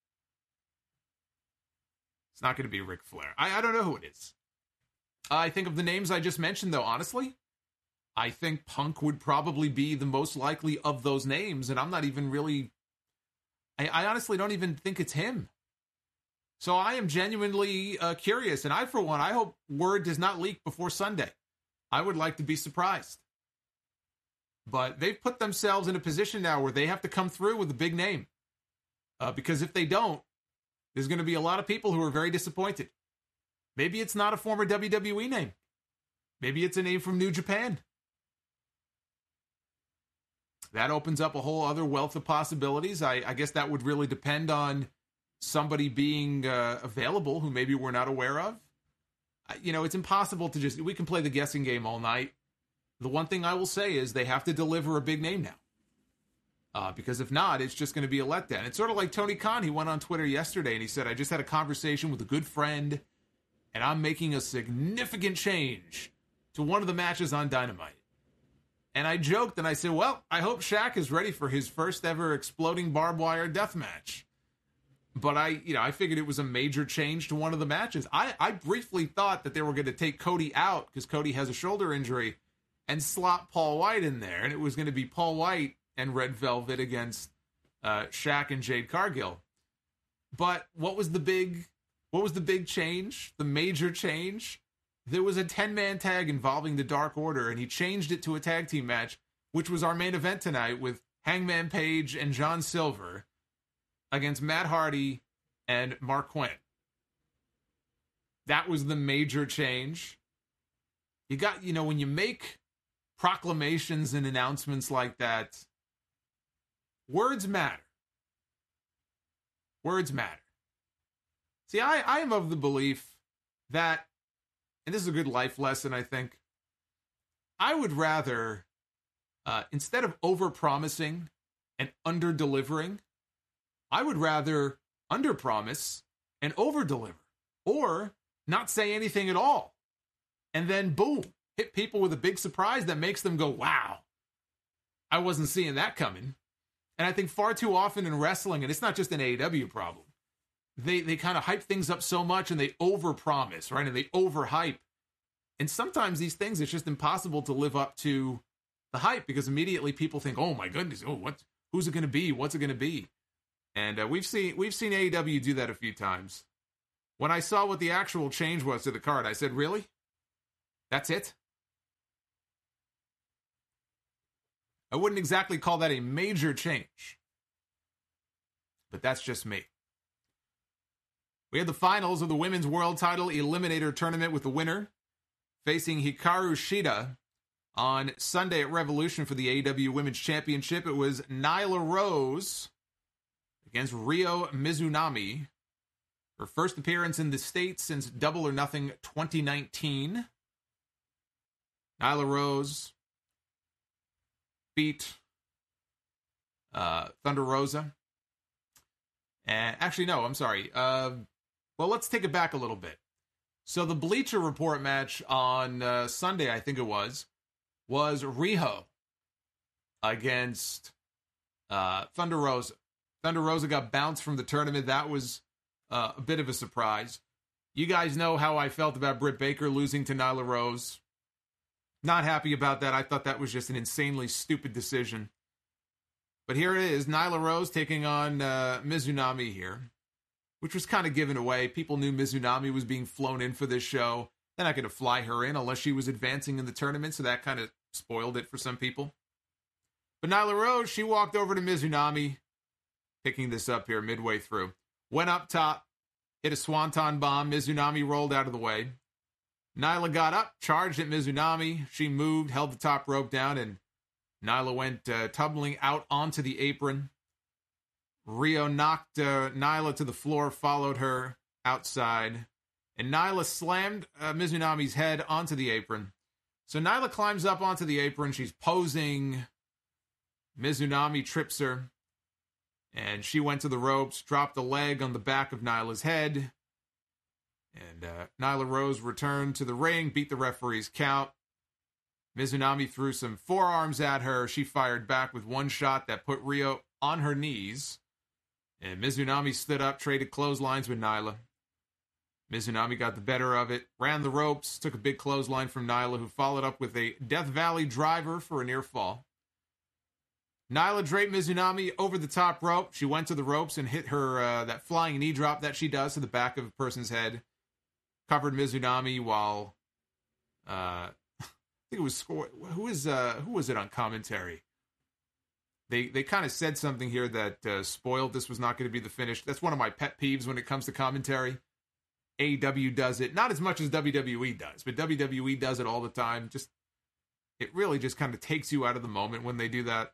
It's not going to be Ric Flair. I don't know who it is. I think of the names I just mentioned, though, honestly, I think Punk would probably be the most likely of those names, and I'm not even really... I honestly don't even think it's him. So I am genuinely curious, and I, for one, I hope word does not leak before Sunday. I would like to be surprised. But they've put themselves in a position now where they have to come through with a big name. Because if they don't, there's going to be a lot of people who are very disappointed. Maybe it's not a former WWE name. Maybe it's a name from New Japan. That opens up a whole other wealth of possibilities. I guess that would really depend on somebody being available who maybe we're not aware of. It's impossible to just... We can play the guessing game all night. The one thing I will say is they have to deliver a big name now. Because if not, it's just going to be a letdown. It's sort of like Tony Khan. He went on Twitter yesterday and he said, I just had a conversation with a good friend and I'm making a significant change to one of the matches on Dynamite. And I joked and I said, well, I hope Shaq is ready for his first ever exploding barbed wire death match. But I figured it was a major change to one of the matches. I briefly thought that they were going to take Cody out because Cody has a shoulder injury and slot Paul White in there. And it was going to be Paul White and Red Velvet against Shaq and Jade Cargill. But what was the big change? The major change? There was a 10-man tag involving the Dark Order, and he changed it to a tag team match, which was our main event tonight with Hangman Page and John Silver against Matt Hardy and Mark Quinn. That was the major change. You got, when you make proclamations and announcements like that, words matter. Words matter. See, I am of the belief that, and this is a good life lesson, I think, I would rather, instead of over-promising and under-delivering, I would rather under-promise and over-deliver, or not say anything at all, and then boom, hit people with a big surprise that makes them go, wow, I wasn't seeing that coming. And I think far too often in wrestling, and it's not just an AEW problem, they kind of hype things up so much and they overpromise, right? And they overhype. And sometimes these things, it's just impossible to live up to the hype because immediately people think, oh my goodness, who's it going to be? What's it going to be? And we've seen AEW do that a few times. When I saw what the actual change was to the card, I said, really? That's it? I wouldn't exactly call that a major change. But that's just me. We had the finals of the Women's World Title Eliminator Tournament with the winner facing Hikaru Shida on Sunday at Revolution for the AEW Women's Championship. It was Nyla Rose against Ryo Mizunami. Her first appearance in the States since Double or Nothing 2019. Nyla Rose beat Thunder Rosa. And actually, no, I'm sorry. Well, let's take it back a little bit. So the Bleacher Report match on Sunday, I think it was Riho against Thunder Rosa. Thunder Rosa got bounced from the tournament. That was a bit of a surprise. You guys know how I felt about Britt Baker losing to Nyla Rose. Not happy about that. I thought that was just an insanely stupid decision. But here it is, Nyla Rose taking on Mizunami here, which was kind of given away. People knew Mizunami was being flown in for this show. They're not going to fly her in unless she was advancing in the tournament, so that kind of spoiled it for some people. But Nyla Rose, she walked over to Mizunami, picking this up here midway through. Went up top, hit a swanton bomb. Mizunami rolled out of the way. Nyla got up, charged at Mizunami. She moved, held the top rope down, and Nyla went tumbling out onto the apron. Rio knocked Nyla to the floor, followed her outside, and Nyla slammed Mizunami's head onto the apron. So Nyla climbs up onto the apron. She's posing. Mizunami trips her, and she went to the ropes, dropped a leg on the back of Nyla's head, and Nyla Rose returned to the ring, beat the referee's count. Mizunami threw some forearms at her. She fired back with one shot that put Rio on her knees, and Mizunami stood up, traded clotheslines with Nyla. Mizunami got the better of it, ran the ropes, took a big clothesline from Nyla, who followed up with a Death Valley driver for a near fall. Nyla draped Mizunami over the top rope. She went to the ropes and hit her that flying knee drop that she does to the back of a person's head. Covered Mizunami while I think it was who was it on commentary? They kind of said something here that spoiled this was not going to be the finish. That's one of my pet peeves when it comes to commentary. AEW does it, not as much as WWE does, but WWE does it all the time. It really just kind of takes you out of the moment when they do that.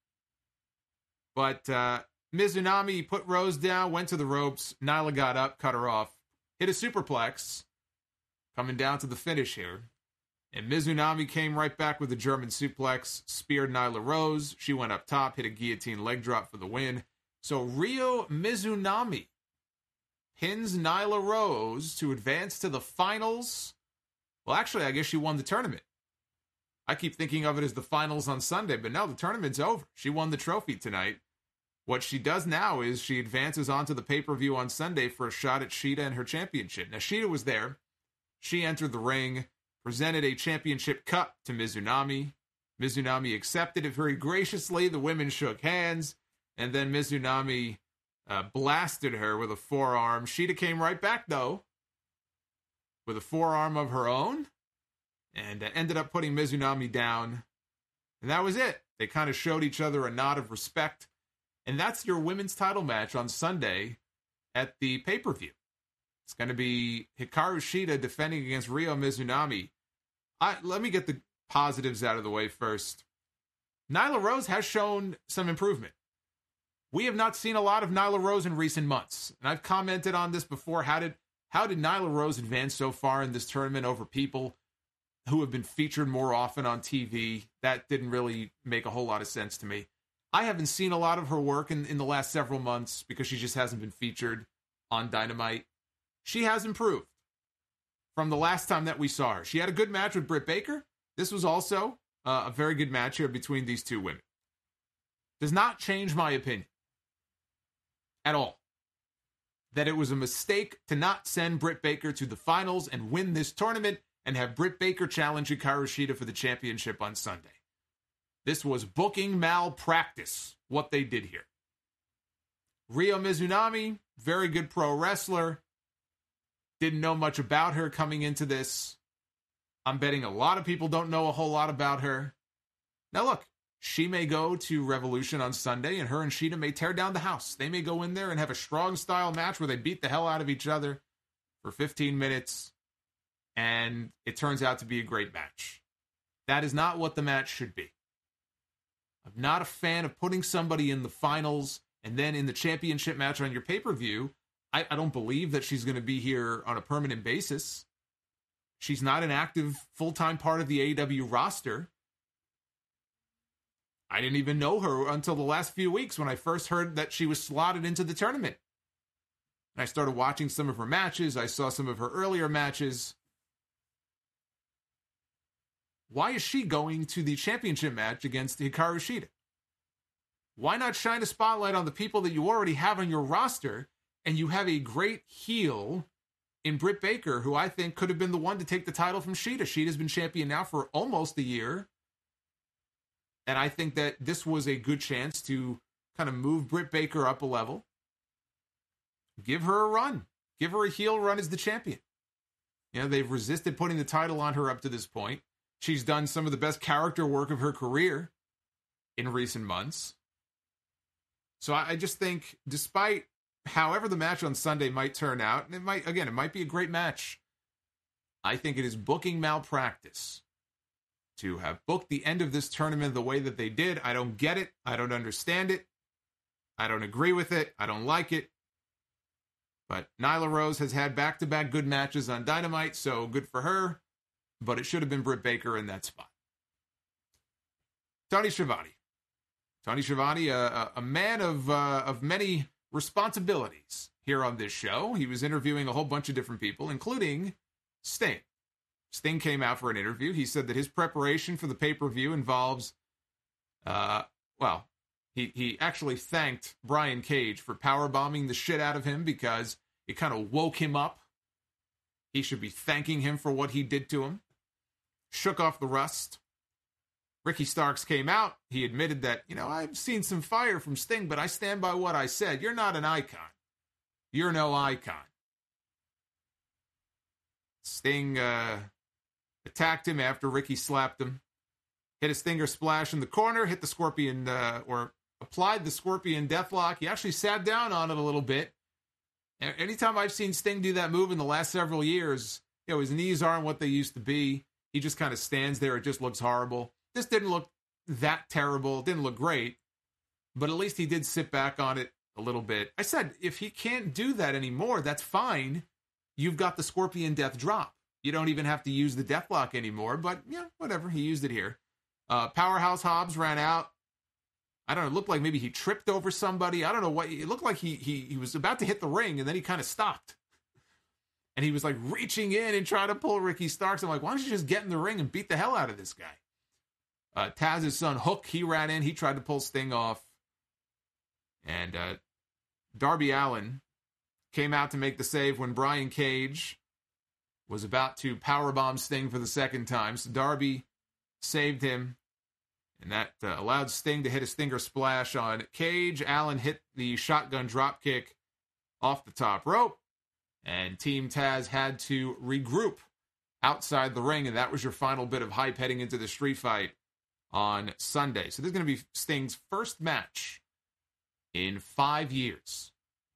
But Mizunami put Rose down, went to the ropes. Nyla got up, cut her off, hit a superplex, coming down to the finish here. And Mizunami came right back with a German suplex, speared Nyla Rose. She went up top, hit a guillotine leg drop for the win. So Rio Mizunami pins Nyla Rose to advance to the finals. Well, actually, I guess she won the tournament. I keep thinking of it as the finals on Sunday, but no, the tournament's over. She won the trophy tonight. What she does now is she advances onto the pay-per-view on Sunday for a shot at Shida and her championship. Now, Shida was there. She entered the ring, presented a championship cup to Mizunami. Mizunami accepted it very graciously. The women shook hands, and then Mizunami blasted her with a forearm. Shida came right back, though, with a forearm of her own, and ended up putting Mizunami down. And that was it. They kind of showed each other a nod of respect. And that's your women's title match on Sunday at the pay-per-view. It's going to be Hikaru Shida defending against Rio Mizunami. Let me get the positives out of the way first. Nyla Rose has shown some improvement. We have not seen a lot of Nyla Rose in recent months. And I've commented on this before. How did Nyla Rose advance so far in this tournament over people who have been featured more often on TV? That didn't really make a whole lot of sense to me. I haven't seen a lot of her work in the last several months because she just hasn't been featured on Dynamite. She has improved from the last time that we saw her. She had a good match with Britt Baker. This was also a very good match here between these two women. Does not change my opinion at all that it was a mistake to not send Britt Baker to the finals and win this tournament and have Britt Baker challenge Hikaru Shida for the championship on Sunday. This was booking malpractice, what they did here. Rio Mizunami, very good pro wrestler. Didn't know much about her coming into this. I'm betting a lot of people don't know a whole lot about her. Now look, she may go to Revolution on Sunday, and her and Shida may tear down the house. They may go in there and have a strong style match where they beat the hell out of each other for 15 minutes, and it turns out to be a great match. That is not what the match should be. I'm not a fan of putting somebody in the finals and then in the championship match on your pay-per-view. I don't believe that she's going to be here on a permanent basis. She's not an active, full-time part of the AEW roster. I didn't even know her until the last few weeks when I first heard that she was slotted into the tournament. And I started watching some of her matches. I saw some of her earlier matches. Why is she going to the championship match against Hikaru Shida? Why not shine a spotlight on the people that you already have on your roster, and you have a great heel in Britt Baker, who I think could have been the one to take the title from Shida. Shida's been champion now for almost a year. And I think that this was a good chance to kind of move Britt Baker up a level. Give her a run. Give her a heel run as the champion. You know, they've resisted putting the title on her up to this point. She's done some of the best character work of her career in recent months. So I just think, despite however the match on Sunday might turn out, and it might be a great match, I think it is booking malpractice to have booked the end of this tournament the way that they did. I don't get it. I don't understand it. I don't agree with it. I don't like it. But Nyla Rose has had back-to-back good matches on Dynamite, so good for her. But it should have been Britt Baker in that spot. Tony Schiavone. Tony Schiavone, a man of many responsibilities here on this show. He was interviewing a whole bunch of different people, including Sting. Sting came out for an interview. He said that his preparation for the pay-per-view involves, he actually thanked Brian Cage for powerbombing the shit out of him because it kind of woke him up. He should be thanking him for what he did to him. Shook off the rust. Ricky Starks came out. He admitted that, I've seen some fire from Sting, but I stand by what I said. You're not an icon. You're no icon. Sting attacked him after Ricky slapped him. Hit a Stinger splash in the corner, hit the Scorpion, or applied the Scorpion Deathlock. He actually sat down on it a little bit. Anytime I've seen Sting do that move in the last several years, his knees aren't what they used to be. He just kind of stands there. It just looks horrible. This didn't look that terrible. It didn't look great. But at least he did sit back on it a little bit. I said, if he can't do that anymore, that's fine. You've got the Scorpion Death Drop. You don't even have to use the Deathlock anymore. But, whatever. He used it here. Powerhouse Hobbs ran out. I don't know. It looked like maybe he tripped over somebody. I don't know what. It looked like he was about to hit the ring, and then he kind of stopped. And he was like reaching in and trying to pull Ricky Starks. I'm like, why don't you just get in the ring and beat the hell out of this guy? Taz's son, Hook, he ran in. He tried to pull Sting off. And Darby Allin came out to make the save when Brian Cage was about to powerbomb Sting for the second time. So Darby saved him. And that allowed Sting to hit a Stinger splash on Cage. Allin hit the shotgun dropkick off the top rope. And Team Taz had to regroup outside the ring. And that was your final bit of hype heading into the street fight on Sunday. So this is going to be Sting's first match in 5 years.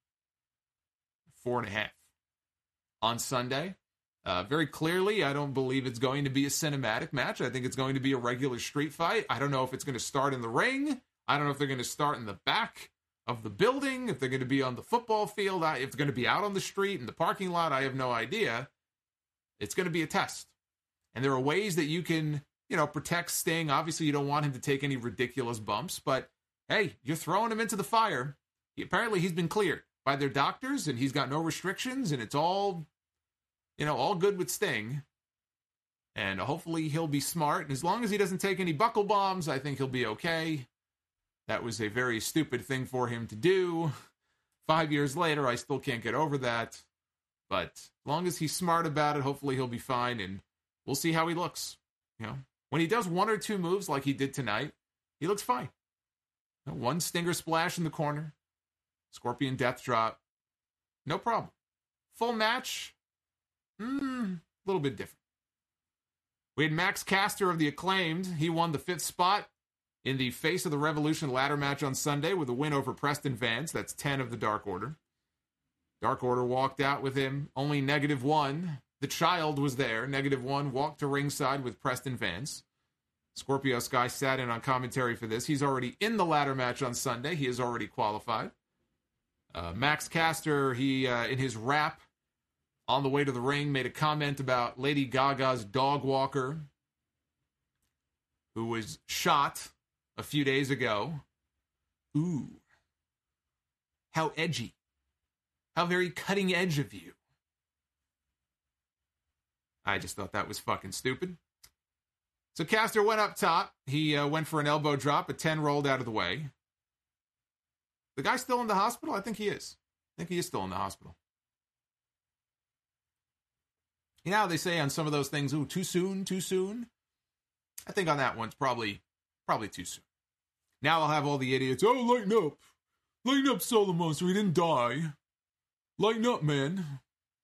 4.5. On Sunday. Very clearly, I don't believe it's going to be a cinematic match. I think it's going to be a regular street fight. I don't know if it's going to start in the ring. I don't know if they're going to start in the back of the building, if they're going to be on the football field, if it's going to be out on the street, in the parking lot. I have no idea. It's going to be a test. And there are ways that you can, protect Sting. Obviously, you don't want him to take any ridiculous bumps, but hey, you're throwing him into the fire. Apparently, he's been cleared by their doctors, and he's got no restrictions, and it's all good with Sting. And hopefully he'll be smart. And as long as he doesn't take any buckle bombs, I think he'll be okay. That was a very stupid thing for him to do. 5 years later, I still can't get over that. But as long as he's smart about it, hopefully he'll be fine. And we'll see how he looks. When he does one or two moves like he did tonight, he looks fine. One Stinger splash in the corner. Scorpion Death Drop. No problem. Full match. A little bit different. We had Max Caster of the Acclaimed. He won the 5th spot in the Face of the Revolution ladder match on Sunday with a win over Preston Vance. That's 10 of the Dark Order. Dark Order walked out with him. Only -1. The Child was there. -1 walked to ringside with Preston Vance. Scorpio Sky sat in on commentary for this. He's already in the ladder match on Sunday. He is already qualified. Max Caster, he in his rap on the way to the ring, made a comment about Lady Gaga's dog walker, who was shot a few days ago. Ooh. How edgy. How very cutting edge of you. I just thought that was fucking stupid. So Caster went up top. He went for an elbow drop. A 10 rolled out of the way. The guy's still in the hospital? I think he is. I think he is still in the hospital. They say on some of those things, ooh, too soon. I think on that one, it's probably too soon. Now I'll have all the idiots, lighten up, Solomon, so he didn't die. Lighten up, man.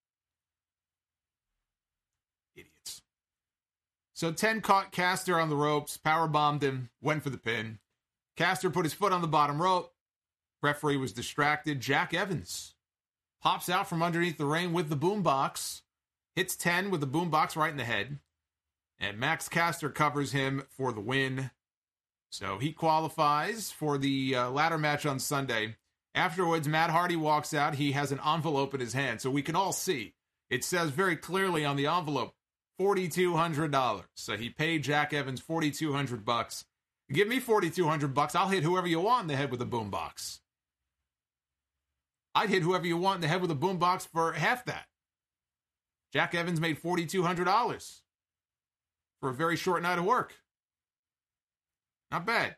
Idiots. So 10 caught Caster on the ropes, powerbombed him, went for the pin. Caster put his foot on the bottom rope. Referee was distracted. Jack Evans pops out from underneath the ring with the boombox. Hits 10 with the boombox right in the head. And Max Caster covers him for the win. So he qualifies for the ladder match on Sunday Afterwards, Matt Hardy walks out. He has an envelope in his hand, so we can all see. It says very clearly on the envelope, $4,200. So he paid Jack Evans $4,200. Give me $4,200. I'll hit whoever you want in the head with a boombox. I'd hit whoever you want in the head with a boombox for half that. Jack Evans made $4,200 for a very short night of work. Not bad.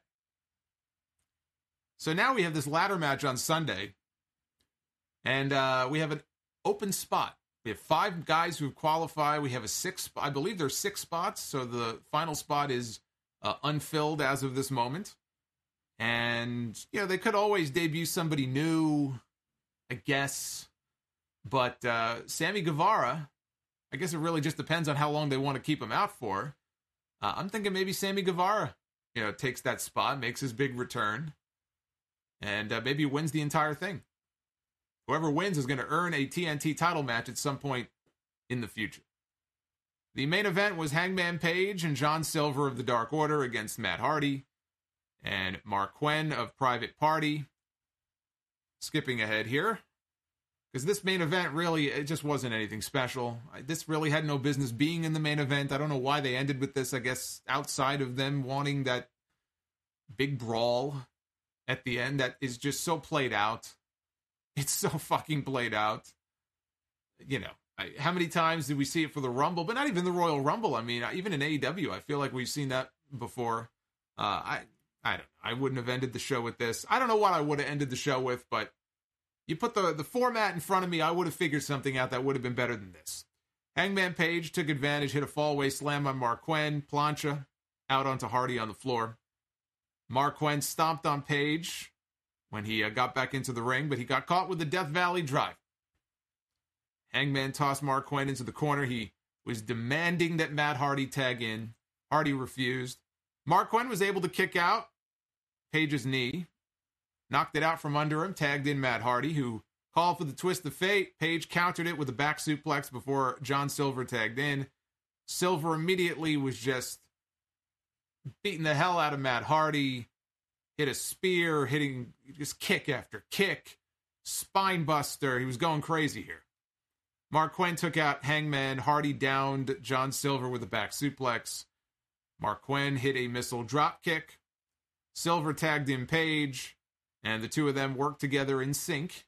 So now we have this ladder match on Sunday, and we have an open spot. We have 5 guys who qualify. We have I believe there's 6 spots, so the final spot is unfilled as of this moment. And, they could always debut somebody new, I guess. But Sammy Guevara, I guess it really just depends on how long they want to keep him out for. I'm thinking maybe Sammy Guevara, takes that spot, makes his big return. And maybe wins the entire thing. Whoever wins is going to earn a TNT title match at some point in the future. The main event was Hangman Page and John Silver of the Dark Order against Matt Hardy and Mark Quinn of Private Party. Skipping ahead here, because this main event really, it just wasn't anything special. This really had no business being in the main event. I don't know why they ended with this, I guess, outside of them wanting that big brawl at the end that is just so played out. It's so fucking played out. How many times did we see it for the Rumble? But not even the Royal Rumble. I mean, even in AEW, I feel like we've seen that before. I don't know. I wouldn't have ended the show with this. I don't know what I would have ended the show with, but you put the format in front of me, I would have figured something out that would have been better than this. Hangman Page took advantage, hit a fallaway slam on Mark Quinn. Plancha out onto Hardy on the floor. Mark Quinn stomped on Page when he got back into the ring, but he got caught with the Death Valley Drive. Hangman tossed Mark Quinn into the corner. He was demanding that Matt Hardy tag in. Hardy refused. Mark Quinn was able to kick out Page's knee, knocked it out from under him, tagged in Matt Hardy, who called for the twist of fate. Page countered it with a back suplex before John Silver tagged in. Silver immediately was just beating the hell out of Matt Hardy, hit a spear, hitting just kick after kick, spine buster. He was going crazy here. Mark Quinn took out Hangman. Hardy downed John Silver with a back suplex. Mark Quinn hit a missile drop kick. Silver tagged in Page, and the two of them worked together in sync.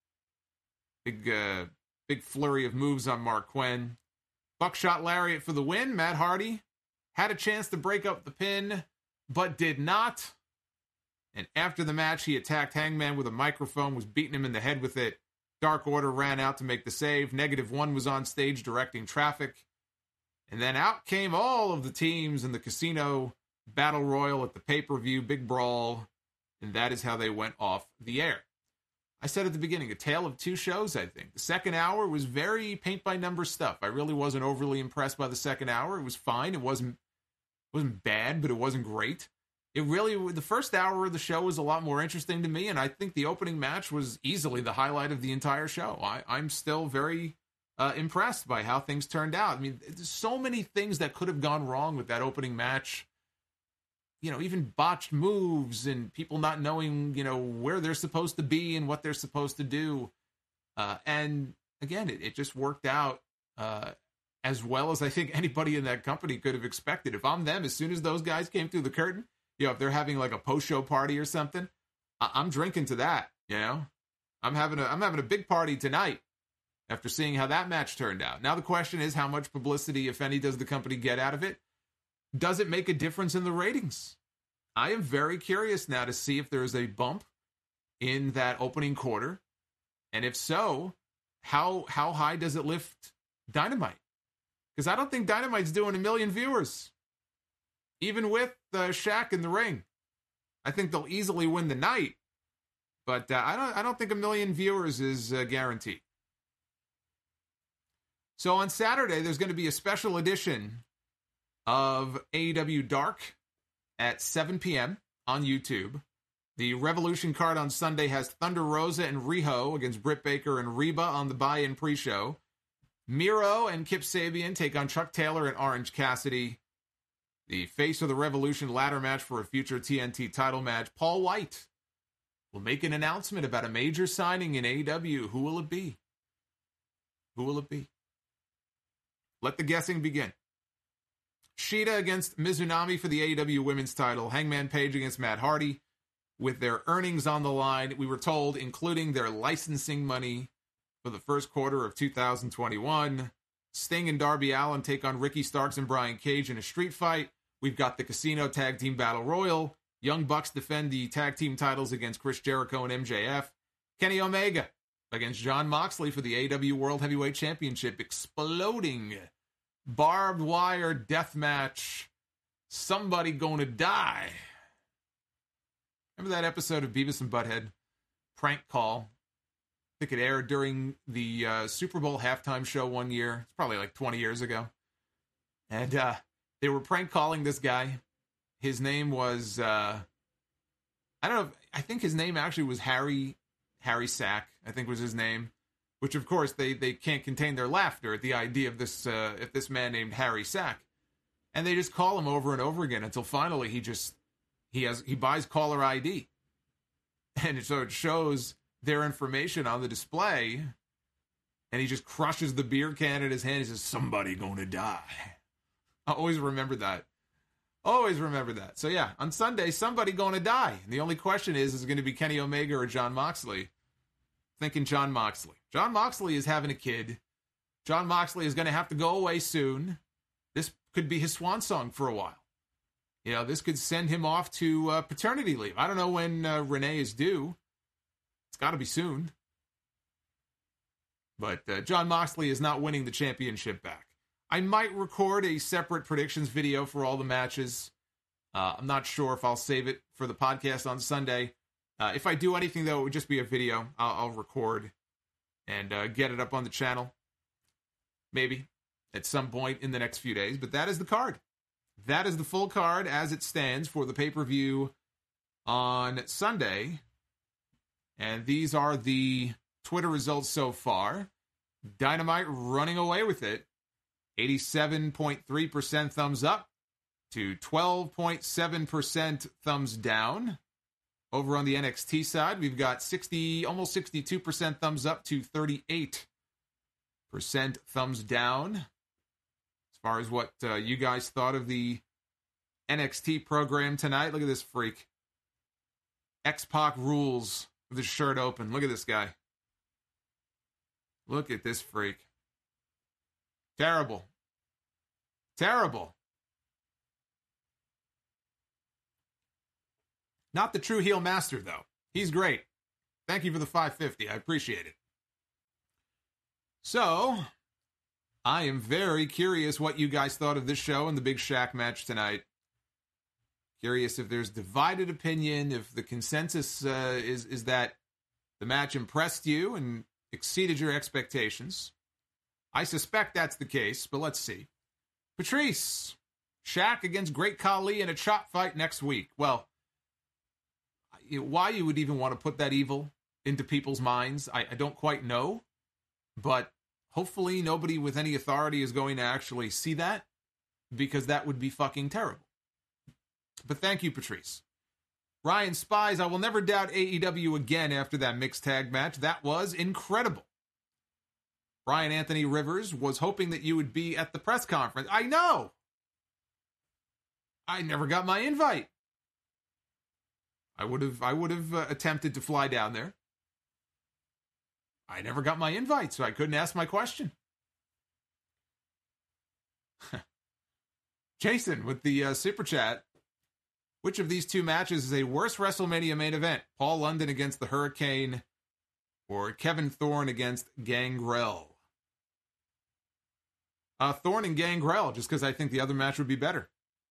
Big flurry of moves on Mark Quinn. Buckshot lariat for the win. Matt Hardy had a chance to break up the pin, but did not. And after the match, he attacked Hangman with a microphone, was beating him in the head with it. Dark Order ran out to make the save. -1 was on stage directing traffic. And then out came all of the teams in the Casino Battle Royal at the pay-per-view, big brawl. And that is how they went off the air. I said at the beginning, a tale of two shows, I think. The second hour was very paint-by-number stuff. I really wasn't overly impressed by the second hour. It was fine. It wasn't bad, but it wasn't great. The first hour of the show was a lot more interesting to me, and I think the opening match was easily the highlight of the entire show. I'm still very impressed by how things turned out. I mean, there's so many things that could have gone wrong with that opening match. Even botched moves and people not knowing, where they're supposed to be and what they're supposed to do. And again, it just worked out as well as I think anybody in that company could have expected. If I'm them, as soon as those guys came through the curtain, if they're having like a post-show party or something, I'm drinking to that, I'm having a big party tonight after seeing how that match turned out. Now the question is, how much publicity, if any, does the company get out of it? Does it make a difference in the ratings? I am very curious now to see if there is a bump in that opening quarter. And if so, how high does it lift Dynamite? Because I don't think Dynamite's doing 1 million viewers. Even with Shaq in the ring. I think they'll easily win the night. But I don't think 1 million viewers is guaranteed. So on Saturday, there's going to be a special edition of AEW Dark at 7 p.m. on YouTube. The Revolution card on Sunday has Thunder Rosa and Riho against Britt Baker and Reba on the buy-in pre-show. Miro and Kip Sabian take on Chuck Taylor and Orange Cassidy. The Face of the Revolution ladder match for a future TNT title match. Paul White will make an announcement about a major signing in AEW. Who will it be? Who will it be? Let the guessing begin. Shida against Mizunami for the AEW Women's title. Hangman Page against Matt Hardy. With their earnings on the line, we were told, including their licensing money for the first quarter of 2021. Sting and Darby Allin take on Ricky Starks and Brian Cage in a street fight. We've got the Casino Tag Team Battle Royal. Young Bucks defend the tag team titles against Chris Jericho and MJF. Kenny Omega against Jon Moxley for the AEW World Heavyweight Championship. Exploding barbed wire death match. Somebody gonna die. Remember that episode of Beavis and Butthead? Prank Call. I think it aired during the Super Bowl halftime show one year. It's probably like 20 years ago. And they were prank calling this guy. His name was, I don't know, I think his name actually was Harry Sack, I think was his name. Which, of course, they can't contain their laughter at the idea of this man named Harry Sack. And they just call him over and over again until finally he buys caller ID. And so it shows their information on the display. And he just crushes the beer can in his hand. He says, somebody gonna die. I always remember that. Always remember that. So yeah, on Sunday, somebody gonna die. And the only question is it going to be Kenny Omega or Jon Moxley? Thinking Jon Moxley. Jon Moxley is having a kid. Jon Moxley is going to have to go away soon. This could be his swan song for a while. You know, this could send him off to paternity leave. I don't know when Renee is due. It's got to be soon. But Jon Moxley is not winning the championship back. I might record a separate predictions video for all the matches. I'm not sure if I'll save it for the podcast on Sunday. If I do anything, though, it would just be a video. I'll record and get it up on the channel. Maybe at some point in the next few days. But that is the card. That is the full card as it stands for the pay-per-view on Sunday. And these are the Twitter results so far. Dynamite running away with it. 87.3% thumbs up to 12.7% thumbs down. Over on the NXT side, we've got almost 62% thumbs up to 38% thumbs down. As far as what you guys thought of the NXT program tonight, look at this freak. X-Pac rules with his shirt open. Look at this guy. Look at this freak. Terrible. Terrible. Not the true heel master, though. He's great. Thank you for the 550. I appreciate it. So, I am very curious what you guys thought of this show and the Big Shaq match tonight. Curious if there's divided opinion, if the consensus is that the match impressed you and exceeded your expectations. I suspect that's the case, but let's see. Patrice, Shaq against Great Khali in a chop fight next week. Well, why you would even want to put that evil into people's minds, I don't quite know. But hopefully nobody with any authority is going to actually see that, because that would be fucking terrible. But thank you, Patrice. Ryan Spies, I will never doubt AEW again after that mixed tag match. That was incredible. Brian Anthony Rivers was hoping that you would be at the press conference. I know! I never got my invite. I would have attempted to fly down there. I never got my invite, so I couldn't ask my question. Jason with the super chat. Which of these two matches is a worse WrestleMania main event? Paul London against the Hurricane or Kevin Thorne against Gangrel? Thorne and Gangrel, just because I think the other match would be better.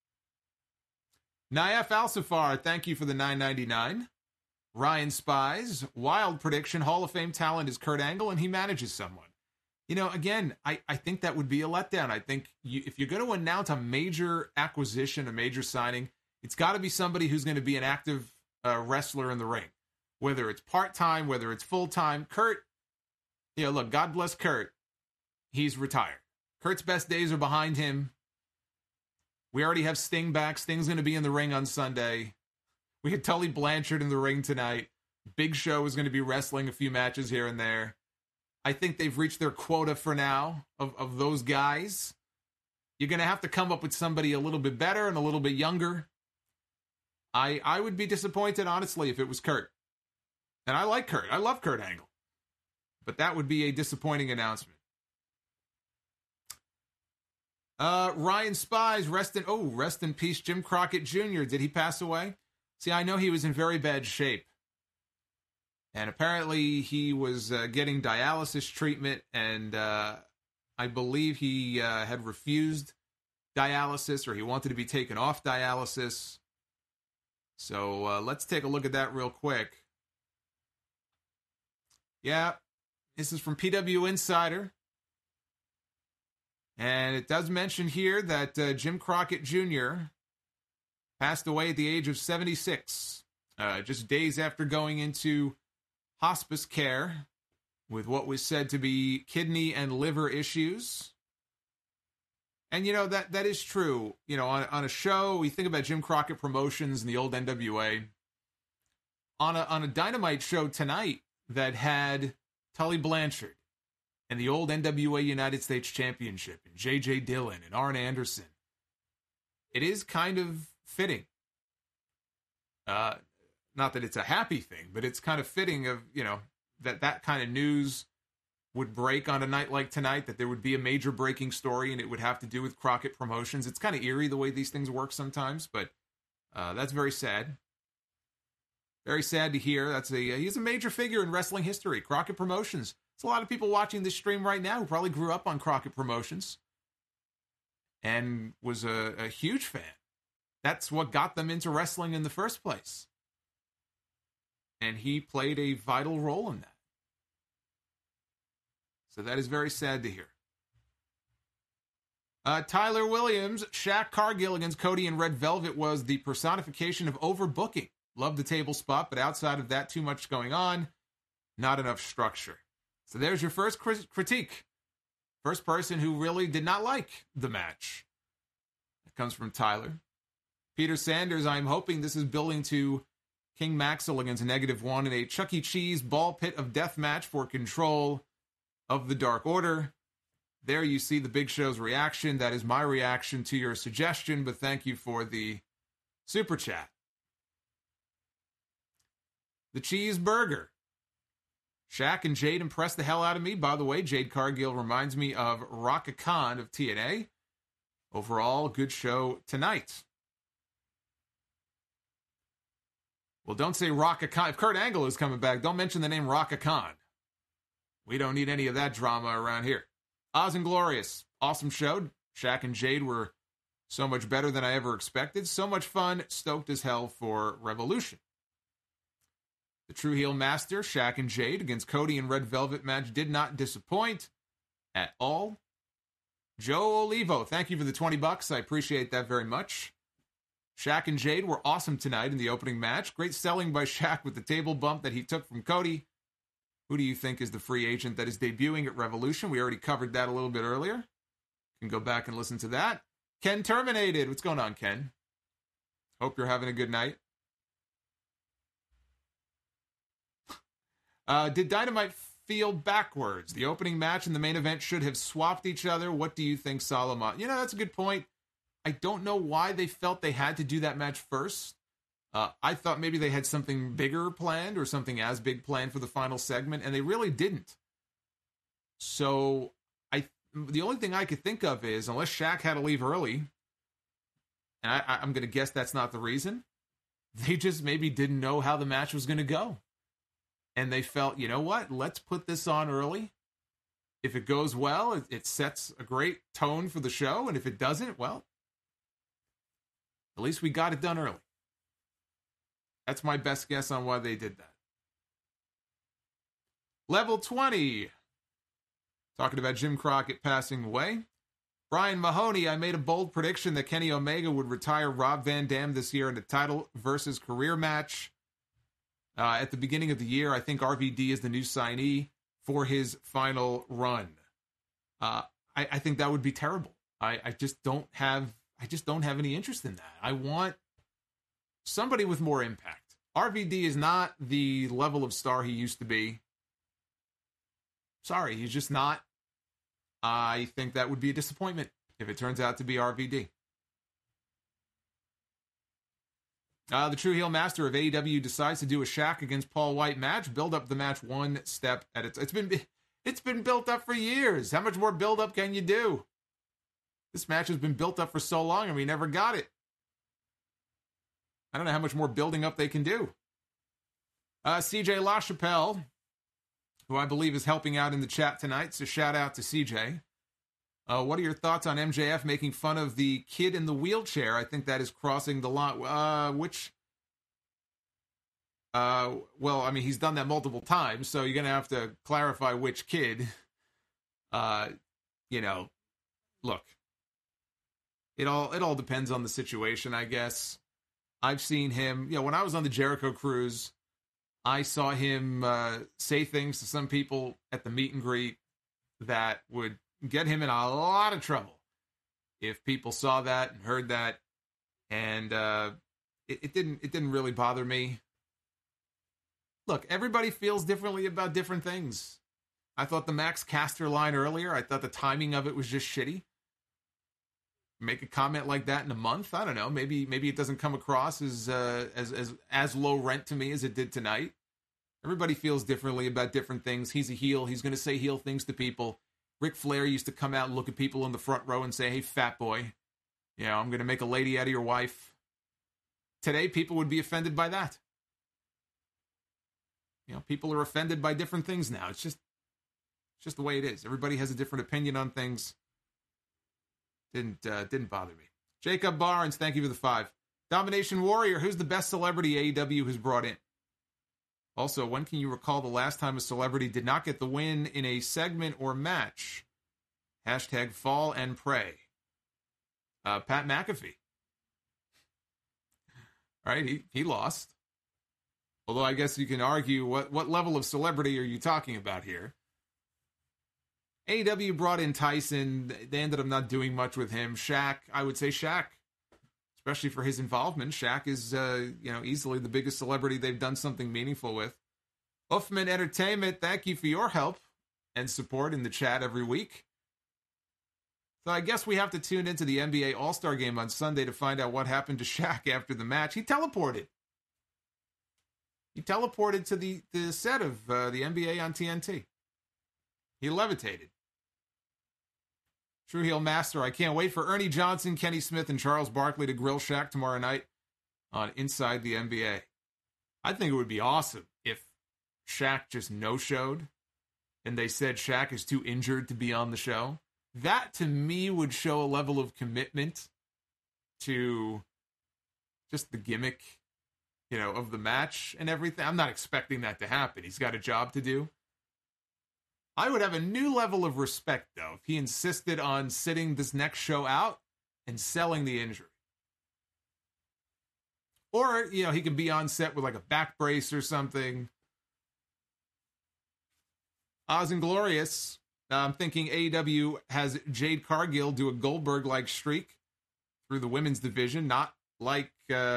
Naif Al-Safar, thank you for the $9.99. Ryan Spies, wild prediction, Hall of Fame talent is Kurt Angle, and he manages someone. You know, again, I think that would be a letdown. I think if you're going to announce a major acquisition, a major signing, it's got to be somebody who's going to be an active wrestler in the ring. Whether it's part-time, whether it's full-time. Kurt, you know, look, God bless Kurt. He's retired. Kurt's best days are behind him. We already have Sting back. Sting's going to be in the ring on Sunday. We had Tully Blanchard in the ring tonight. Big Show is going to be wrestling a few matches here and there. I think they've reached their quota for now of those guys. You're going to have to come up with somebody a little bit better and a little bit younger. I would be disappointed, honestly, if it was Kurt. And I like Kurt. I love Kurt Angle. But that would be a disappointing announcement. Ryan Spies, rest in peace, Jim Crockett Jr. Did he pass away? See, I know he was in very bad shape. And apparently he was getting dialysis treatment, and I believe he had refused dialysis, or he wanted to be taken off dialysis. So let's take a look at that real quick. Yeah, this is from PW Insider. And it does mention here that Jim Crockett Jr. passed away at the age of 76, just days after going into hospice care with what was said to be kidney and liver issues. And, that is true. On a show, we think about Jim Crockett Promotions and the old NWA. On a Dynamite show tonight that had Tully Blanchard and the old NWA United States Championship, and J.J. Dillon, and Arn Anderson. It is kind of fitting. Not that it's a happy thing, but it's kind of fitting of, that kind of news would break on a night like tonight, that there would be a major breaking story, and it would have to do with Crockett Promotions. It's kind of eerie the way these things work sometimes, but that's very sad. Very sad to hear. He's a major figure in wrestling history. Crockett Promotions. There's a lot of people watching this stream right now who probably grew up on Crockett Promotions and was a huge fan. That's what got them into wrestling in the first place. And he played a vital role in that. So that is very sad to hear. Tyler Williams, Shaq Cargill against Cody and Red Velvet was the personification of overbooking. Loved the table spot, but outside of that, too much going on. Not enough structure. So there's your first critique. First person who really did not like the match. It comes from Tyler. Peter Sanders, I'm hoping this is building to King Maxwell against -1 in a Chuck E. Cheese ball pit of death match for control of the Dark Order. There you see the Big Show's reaction. That is my reaction to your suggestion, but thank you for the super chat. The Cheeseburger. Shaq and Jade impressed the hell out of me. By the way, Jade Cargill reminds me of Raka Khan of TNA. Overall, good show tonight. Well, don't say Raka Khan. If Kurt Angle is coming back, don't mention the name Raka Khan. We don't need any of that drama around here. Oz and Glorious. Awesome show. Shaq and Jade were so much better than I ever expected. So much fun. Stoked as hell for Revolution. The True Heel Master, Shaq and Jade, against Cody and Red Velvet match did not disappoint at all. Joe Olivo, thank you for the $20. I appreciate that very much. Shaq and Jade were awesome tonight in the opening match. Great selling by Shaq with the table bump that he took from Cody. Who do you think is the free agent that is debuting at Revolution? We already covered that a little bit earlier. You can go back and listen to that. Ken Terminated. What's going on, Ken? Hope you're having a good night. Did Dynamite feel backwards? The opening match and the main event should have swapped each other. What do you think, Solomon? That's a good point. I don't know why they felt they had to do that match first. I thought maybe they had something bigger planned or something as big planned for the final segment, and they really didn't. So the only thing I could think of is, unless Shaq had to leave early, and I'm going to guess that's not the reason, they just maybe didn't know how the match was going to go. And they felt, you know what, let's put this on early. If it goes well, it sets a great tone for the show. And if it doesn't, well, at least we got it done early. That's my best guess on why they did that. Level 20. Talking about Jim Crockett passing away. Brian Mahoney, I made a bold prediction that Kenny Omega would retire Rob Van Dam this year in a title versus career match. At the beginning of the year, I think RVD is the new signee for his final run. I think that would be terrible. I just don't have any interest in that. I want somebody with more impact. RVD is not the level of star he used to be. Sorry, he's just not. I think that would be a disappointment if it turns out to be RVD. The True Heel Master of AEW decides to do a Shaq against Paul White match. Build up the match one step at a time. It's been built up for years. How much more build up can you do? This match has been built up for so long and we never got it. I don't know how much more building up they can do. CJ LaChapelle, who I believe is helping out in the chat tonight, so shout out to CJ. What are your thoughts on MJF making fun of the kid in the wheelchair? I think that is crossing the line. Well, I mean, he's done that multiple times, so you're going to have to clarify which kid. Look, it all depends on the situation, I guess. I've seen him, when I was on the Jericho cruise, I saw him say things to some people at the meet and greet that would get him in a lot of trouble if people saw that and heard that. And it didn't really bother me. Look, everybody feels differently about different things. I thought the Max Caster line earlier, I thought the timing of it was just shitty. Make a comment like that in a month, I don't know. Maybe it doesn't come across as low rent to me as it did tonight. Everybody feels differently about different things. He's a heel. He's going to say heel things to people. Ric Flair used to come out and look at people in the front row and say, "Hey, fat boy, I'm going to make a lady out of your wife." Today, people would be offended by that. People are offended by different things now. It's just the way it is. Everybody has a different opinion on things. Didn't bother me. Jacob Barnes, thank you for the 5. Domination Warrior, who's the best celebrity AEW has brought in? Also, when can you recall the last time a celebrity did not get the win in a segment or match? # fall and pray. Pat McAfee. All right, he lost. Although I guess you can argue what level of celebrity are you talking about here? AEW brought in Tyson. They ended up not doing much with him. Shaq, I would say Shaq, especially for his involvement. Shaq is, easily the biggest celebrity they've done something meaningful with. Uffman Entertainment, thank you for your help and support in the chat every week. So I guess we have to tune into the NBA All-Star Game on Sunday to find out what happened to Shaq after the match. He teleported. He teleported to the set of the NBA on TNT. He levitated. True Heel Master, I can't wait for Ernie Johnson, Kenny Smith, and Charles Barkley to grill Shaq tomorrow night on Inside the NBA. I think it would be awesome if Shaq just no-showed and they said Shaq is too injured to be on the show. That, to me, would show a level of commitment to just the gimmick, of the match and everything. I'm not expecting that to happen. He's got a job to do. I would have a new level of respect, though, if he insisted on sitting this next show out and selling the injury. Or, he could be on set with like a back brace or something. Oz and Glorious. I'm thinking AEW has Jade Cargill do a Goldberg-like streak through the women's division, not like...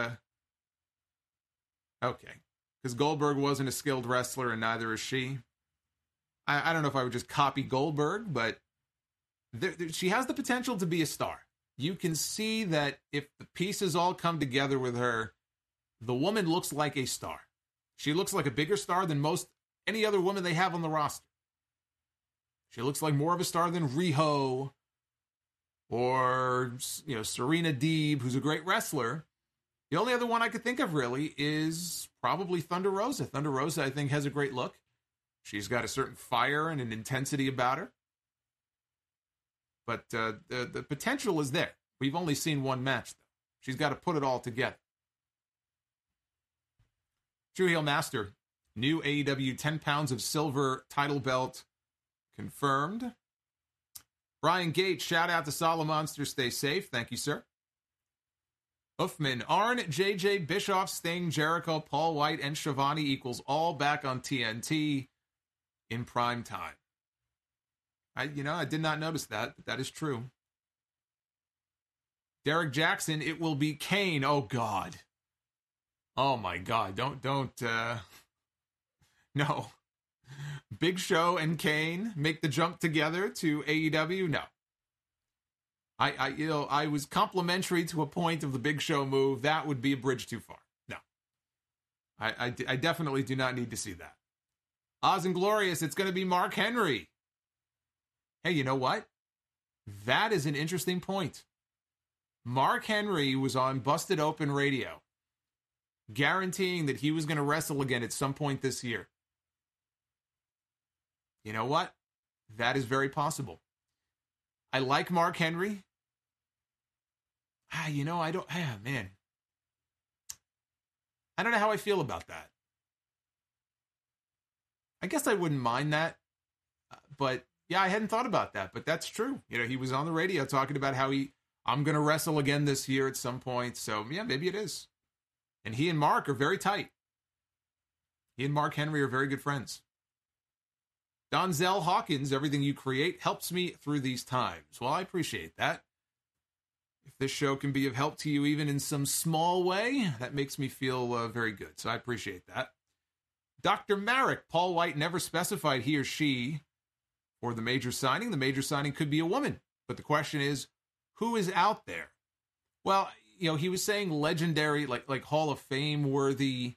Okay. Because Goldberg wasn't a skilled wrestler and neither is she. I don't know if I would just copy Goldberg, but she has the potential to be a star. You can see that if the pieces all come together with her, the woman looks like a star. She looks like a bigger star than any other woman they have on the roster. She looks like more of a star than Riho or, Serena Deeb, who's a great wrestler. The only other one I could think of, really, is probably Thunder Rosa. Thunder Rosa, I think, has a great look. She's got a certain fire and an intensity about her. But the potential is there. We've only seen one match, though. She's got to put it all together. True Heel Master, new AEW 10 pounds of silver title belt confirmed. Brian Gates, shout out to Solid Monster. Stay safe. Thank you, sir. Uffman, Arn, JJ, Bischoff, Sting, Jericho, Paul White, and Shivani equals all back on TNT in prime time. I did not notice that, but that is true. Derek Jackson, it will be Kane. Oh, God. Oh my God. Don't, no. Big Show and Kane make the jump together to AEW? No. I was complimentary to a point of the Big Show move. That would be a bridge too far. No. I definitely do not need to see that. Oz and Glorious, it's going to be Mark Henry. Hey, you know what? That is an interesting point. Mark Henry was on Busted Open Radio, guaranteeing that he was going to wrestle again at some point this year. You know what? That is very possible. I like Mark Henry. I don't, man. I don't know how I feel about that. I guess I wouldn't mind that. But yeah, I hadn't thought about that, but that's true. He was on the radio talking about how I'm going to wrestle again this year at some point. So yeah, maybe it is. And he and Mark are very tight. He and Mark Henry are very good friends. Donzel Hawkins, everything you create helps me through these times. Well, I appreciate that. If this show can be of help to you even in some small way, that makes me feel very good. So I appreciate that. Dr. Marek, Paul White never specified he or she for the major signing. The major signing could be a woman. But the question is, who is out there? Well, he was saying legendary, like Hall of Fame worthy.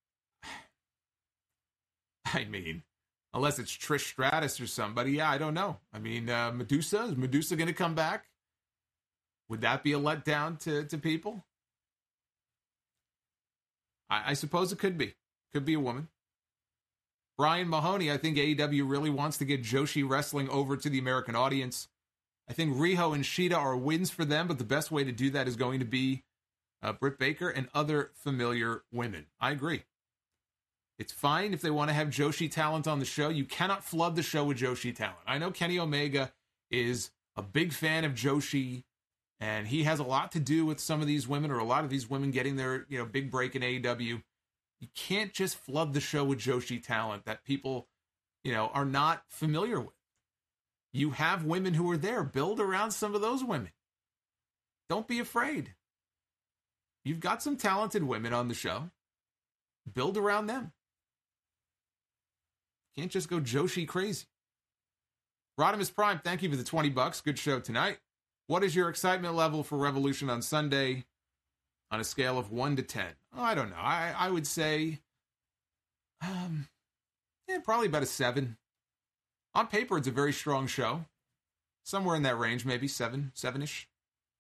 I mean, unless it's Trish Stratus or somebody. Yeah, I don't know. I mean, Medusa? Is Medusa going to come back? Would that be a letdown to people? I suppose it could be. Could be a woman. Brian Mahoney, I think AEW really wants to get Joshi Wrestling over to the American audience. I think Riho and Shida are wins for them, but the best way to do that is going to be Britt Baker and other familiar women. I agree. It's fine if they want to have Joshi talent on the show. You cannot flood the show with Joshi talent. I know Kenny Omega is a big fan of Joshi, and he has a lot to do with some of these women, or a lot of these women getting their big break in AEW. You can't just flood the show with Joshi talent that people, are not familiar with. You have women who are there. Build around some of those women. Don't be afraid. You've got some talented women on the show. Build around them. Can't just go Joshi crazy. Rodimus Prime, thank you for the $20. Good show tonight. What is your excitement level for Revolution on Sunday on a scale of 1 to 10? Oh, I don't know. I would say, probably about a 7. On paper, it's a very strong show. Somewhere in that range, maybe 7-ish.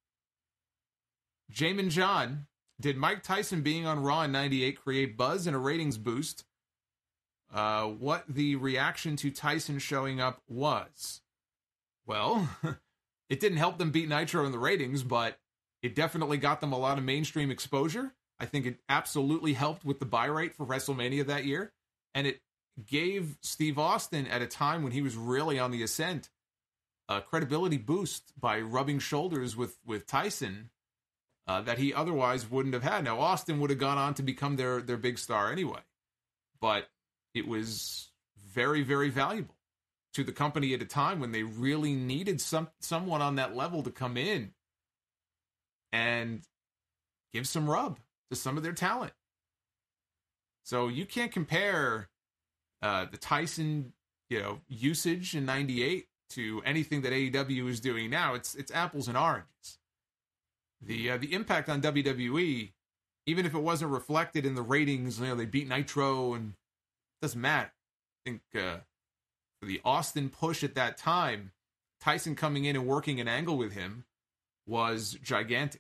Jamin John, did Mike Tyson being on Raw in 98 create buzz and a ratings boost? What the reaction to Tyson showing up was? Well, it didn't help them beat Nitro in the ratings, but it definitely got them a lot of mainstream exposure. I think it absolutely helped with the buy rate for WrestleMania that year. And it gave Steve Austin, at a time when he was really on the ascent, a credibility boost by rubbing shoulders with Tyson that he otherwise wouldn't have had. Now, Austin would have gone on to become their big star anyway. But it was very, very valuable to the company at a time when they really needed someone on that level to come in and give some rub to some of their talent. So you can't compare the Tyson, usage in 98 to anything that AEW is doing now. It's apples and oranges. The impact on WWE, even if it wasn't reflected in the ratings, they beat Nitro, and it doesn't matter. I think for the Austin push at that time, Tyson coming in and working an angle with him was gigantic.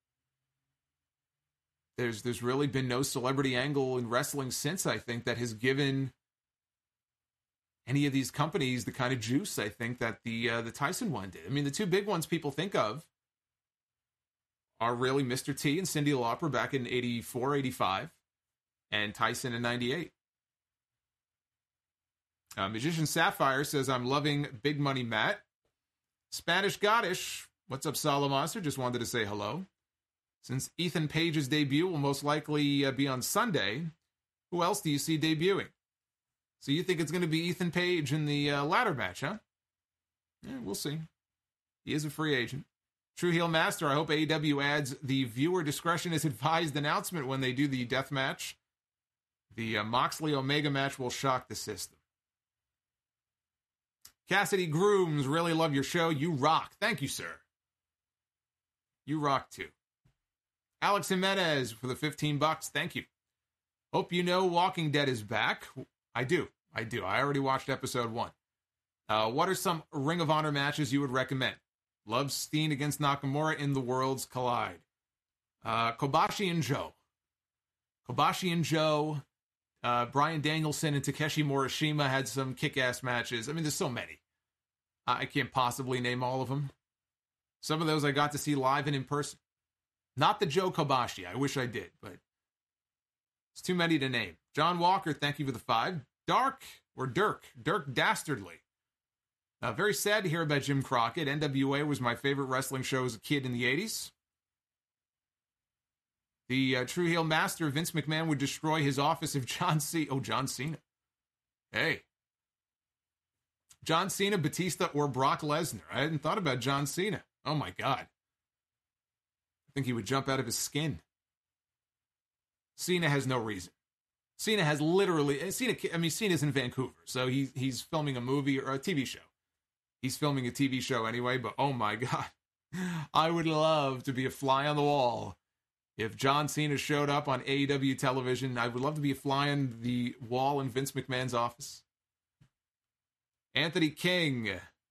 There's really been no celebrity angle in wrestling since, I think, that has given any of these companies the kind of juice, I think, that the Tyson one did. I mean, the two big ones people think of are really Mr. T and Cyndi Lauper back in 84, 85, and Tyson in 98. Magician Sapphire says, I'm loving Big Money Matt. Spanish Goddess, what's up, Solomonster? Just wanted to say hello. Since Ethan Page's debut will most likely be on Sunday, who else do you see debuting? So you think it's going to be Ethan Page in the ladder match, huh? Yeah, we'll see. He is a free agent. True Heel Master, I hope AEW adds the viewer discretion is advised announcement when they do the death match. The Moxley Omega match will shock the system. Cassidy Grooms, really love your show. You rock. Thank you, sir. You rock too. Alex Jimenez for the $15. Thank you. Hope you know Walking Dead is back. I do. I already watched episode 1. What are some Ring of Honor matches you would recommend? Love Steen against Nakamura in the Worlds Collide. Kobashi and Joe. Bryan Danielson and Takeshi Morishima had some kick-ass matches. I mean, there's so many. I can't possibly name all of them. Some of those I got to see live and in person. Not the Joe Kobashi. I wish I did, but it's too many to name. John Walker, thank you for the 5. Dirk Dastardly. Very sad to hear about Jim Crockett. NWA was my favorite wrestling show as a kid in the 80s. The True Heel Master, Vince McMahon, would destroy his office if John Cena. Hey. John Cena, Batista, or Brock Lesnar. I hadn't thought about John Cena. Oh, my God. I think he would jump out of his skin. Cena has no reason. Cena's in Vancouver, so he's filming a movie or a TV show. He's filming a TV show anyway, but oh my God. I would love to be a fly on the wall. If John Cena showed up on AEW television, I would love to be a fly on the wall in Vince McMahon's office. Anthony King.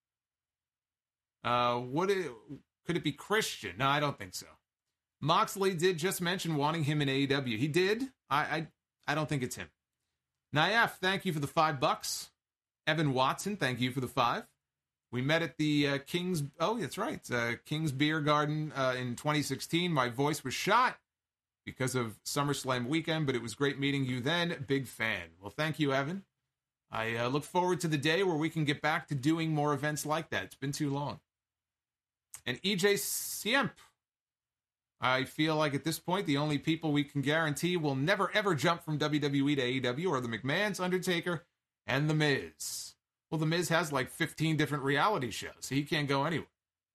Could it be Christian? No, I don't think so. Moxley did just mention wanting him in AEW. He did. I don't think it's him. Nayef, thank you for the $5. Evan Watson, thank you for the 5. We met at the King's Beer Garden in 2016. My voice was shot because of SummerSlam weekend, but it was great meeting you then. Big fan. Well, thank you, Evan. I look forward to the day where we can get back to doing more events like that. It's been too long. And EJ Siemp. I feel like at this point, the only people we can guarantee will never, ever jump from WWE to AEW are the McMahons, Undertaker, and The Miz. Well, The Miz has like 15 different reality shows, so he can't go anywhere.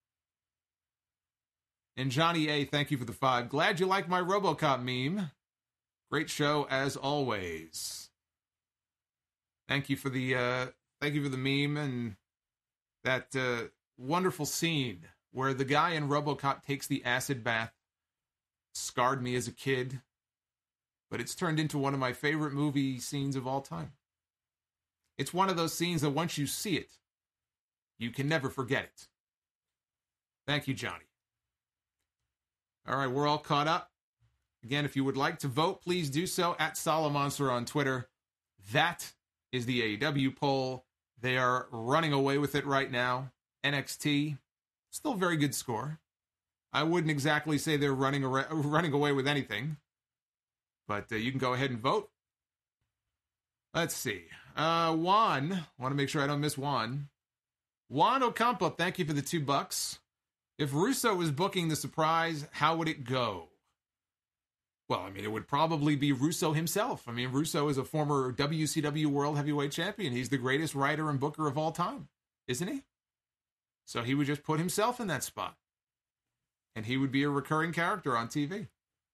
And Johnny A., thank you for the 5. Glad you like my RoboCop meme. Great show as always. Thank you for the meme and that wonderful scene where the guy in RoboCop takes the acid bath. Scarred me as a kid, but it's turned into one of my favorite movie scenes of all time. It's one of those scenes that once you see it, you can never forget it. Thank you, Johnny. All right, we're all caught up. Again, if you would like to vote, please do so at Solomonster on Twitter. That is the AEW poll. They are running away with it right now. NXT, still a very good score. I wouldn't exactly say they're running away with anything, but you can go ahead and vote. Let's see. Juan, I want to make sure I don't miss Juan. Juan Ocampo, thank you for the $2. If Russo was booking the surprise, how would it go? Well, I mean, it would probably be Russo himself. I mean, Russo is a former WCW World Heavyweight Champion. He's the greatest writer and booker of all time, isn't he? So he would just put himself in that spot. And he would be a recurring character on TV.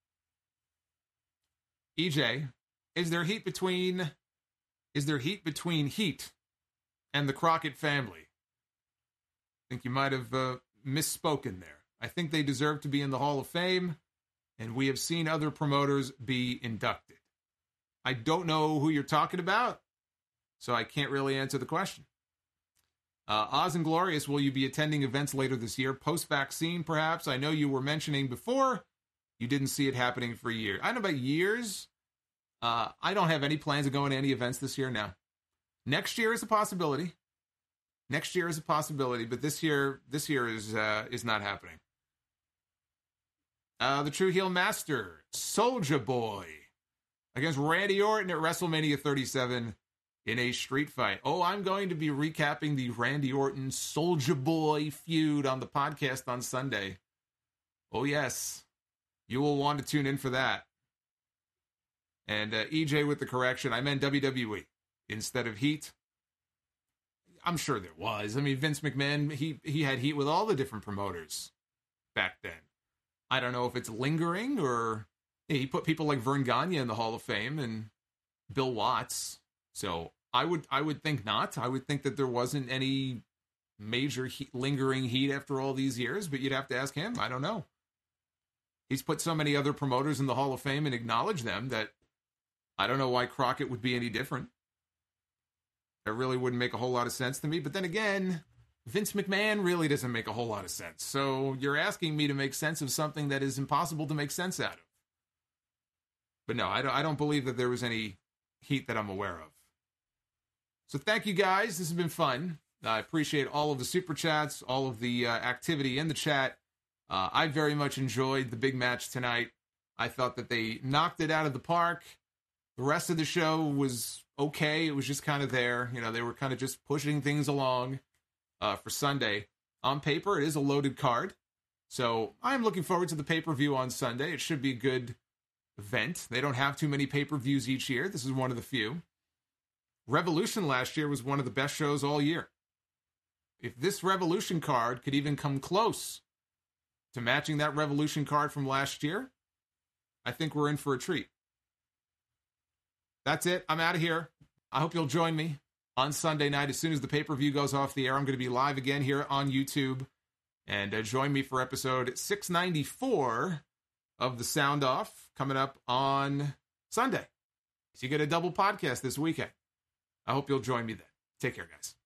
EJ, is there heat between Heat and the Crockett family? I think you might have misspoken there. I think they deserve to be in the Hall of Fame, and we have seen other promoters be inducted. I don't know who you're talking about, so I can't really answer the question. Oz and Glorious, will you be attending events later this year? Post-vaccine, perhaps? I know you were mentioning before you didn't see it happening for years. I don't know about years. I don't have any plans of going to any events this year now. Next year is a possibility. But this year is not happening. The True Heel Master, Soulja Boy, against Randy Orton at WrestleMania 37 in a street fight. Oh, I'm going to be recapping the Randy Orton Soulja Boy feud on the podcast on Sunday. Oh, yes. You will want to tune in for that. And EJ with the correction, I meant WWE instead of Heat. I'm sure there was. I mean, Vince McMahon, he had heat with all the different promoters. back then. I don't know if it's lingering or he put people like Vern Gagne in the Hall of Fame and Bill Watts. So I would think not. I would think that there wasn't any major lingering heat after all these years, but you'd have to ask him. I don't know. He's put so many other promoters in the Hall of Fame and acknowledged them that I don't know why Crockett would be any different. That really wouldn't make a whole lot of sense to me. But then again, Vince McMahon really doesn't make a whole lot of sense. So you're asking me to make sense of something that is impossible to make sense out of. But no, I don't believe that there was any heat that I'm aware of. So thank you guys. This has been fun. I appreciate all of the super chats, all of the activity in the chat. I very much enjoyed the big match tonight. I thought that they knocked it out of the park. The rest of the show was okay. It was just kind of there. You know, they were kind of just pushing things along for Sunday. On paper, it is a loaded card. So I'm looking forward to the pay-per-view on Sunday. It should be a good event. They don't have too many pay-per-views each year. This is one of the few. Revolution last year was one of the best shows all year. If this Revolution card could even come close to matching that Revolution card from last year, I think we're in for a treat. That's it. I'm out of here. I hope you'll join me on Sunday night. As soon as the pay-per-view goes off the air, I'm going to be live again here on YouTube. And join me for episode 694 of The Sound Off coming up on Sunday. So you get a double podcast this weekend. I hope you'll join me then. Take care, guys.